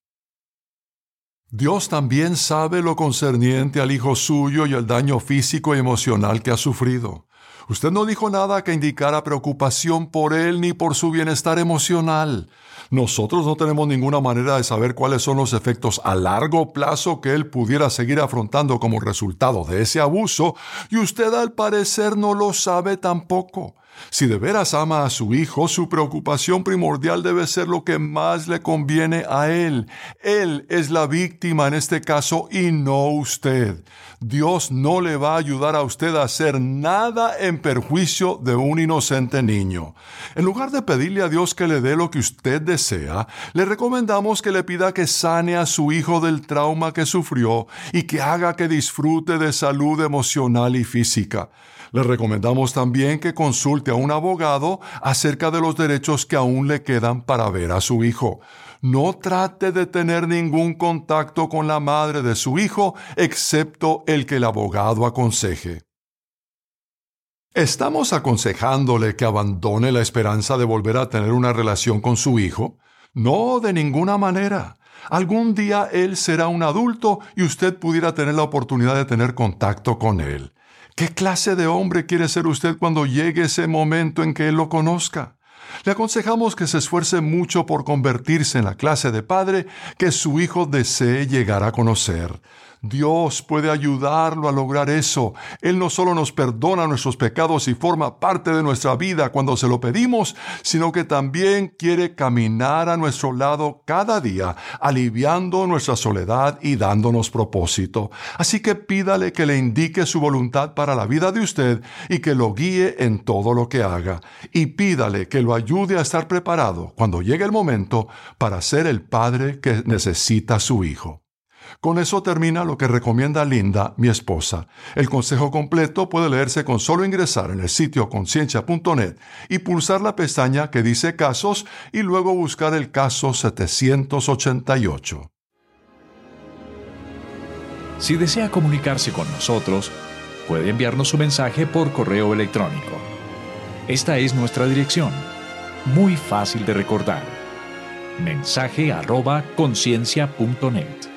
Dios también sabe lo concerniente al hijo suyo y el daño físico y emocional que ha sufrido. Usted no dijo nada que indicara preocupación por él ni por su bienestar emocional. Nosotros no tenemos ninguna manera de saber cuáles son los efectos a largo plazo que él pudiera seguir afrontando como resultado de ese abuso, y usted al parecer no lo sabe tampoco. Si de veras ama a su hijo, su preocupación primordial debe ser lo que más le conviene a él. Él es la víctima en este caso y no usted. Dios no le va a ayudar a usted a hacer nada en perjuicio de un inocente niño. En lugar de pedirle a Dios que le dé lo que usted desea, le recomendamos que le pida que sane a su hijo del trauma que sufrió y que haga que disfrute de salud emocional y física. Le recomendamos también que consulte a un abogado acerca de los derechos que aún le quedan para ver a su hijo. No trate de tener ningún contacto con la madre de su hijo, excepto el que el abogado aconseje. ¿Estamos aconsejándole que abandone la esperanza de volver a tener una relación con su hijo? No, de ninguna manera. Algún día él será un adulto y usted pudiera tener la oportunidad de tener contacto con él. ¿Qué clase de hombre quiere ser usted cuando llegue ese momento en que él lo conozca? Le aconsejamos que se esfuerce mucho por convertirse en la clase de padre que su hijo desee llegar a conocer. Dios puede ayudarlo a lograr eso. Él no solo nos perdona nuestros pecados y forma parte de nuestra vida cuando se lo pedimos, sino que también quiere caminar a nuestro lado cada día, aliviando nuestra soledad y dándonos propósito. Así que pídale que le indique su voluntad para la vida de usted y que lo guíe en todo lo que haga. Y pídale que lo ayude a estar preparado cuando llegue el momento para ser el padre que necesita su hijo. Con eso termina lo que recomienda Linda, mi esposa. El consejo completo puede leerse con solo ingresar en el sitio conciencia punto net y pulsar la pestaña que dice Casos y luego buscar el caso setecientos ochenta y ocho. Si desea comunicarse con nosotros, puede enviarnos su mensaje por correo electrónico. Esta es nuestra dirección, muy fácil de recordar. mensaje arroba conciencia punto net.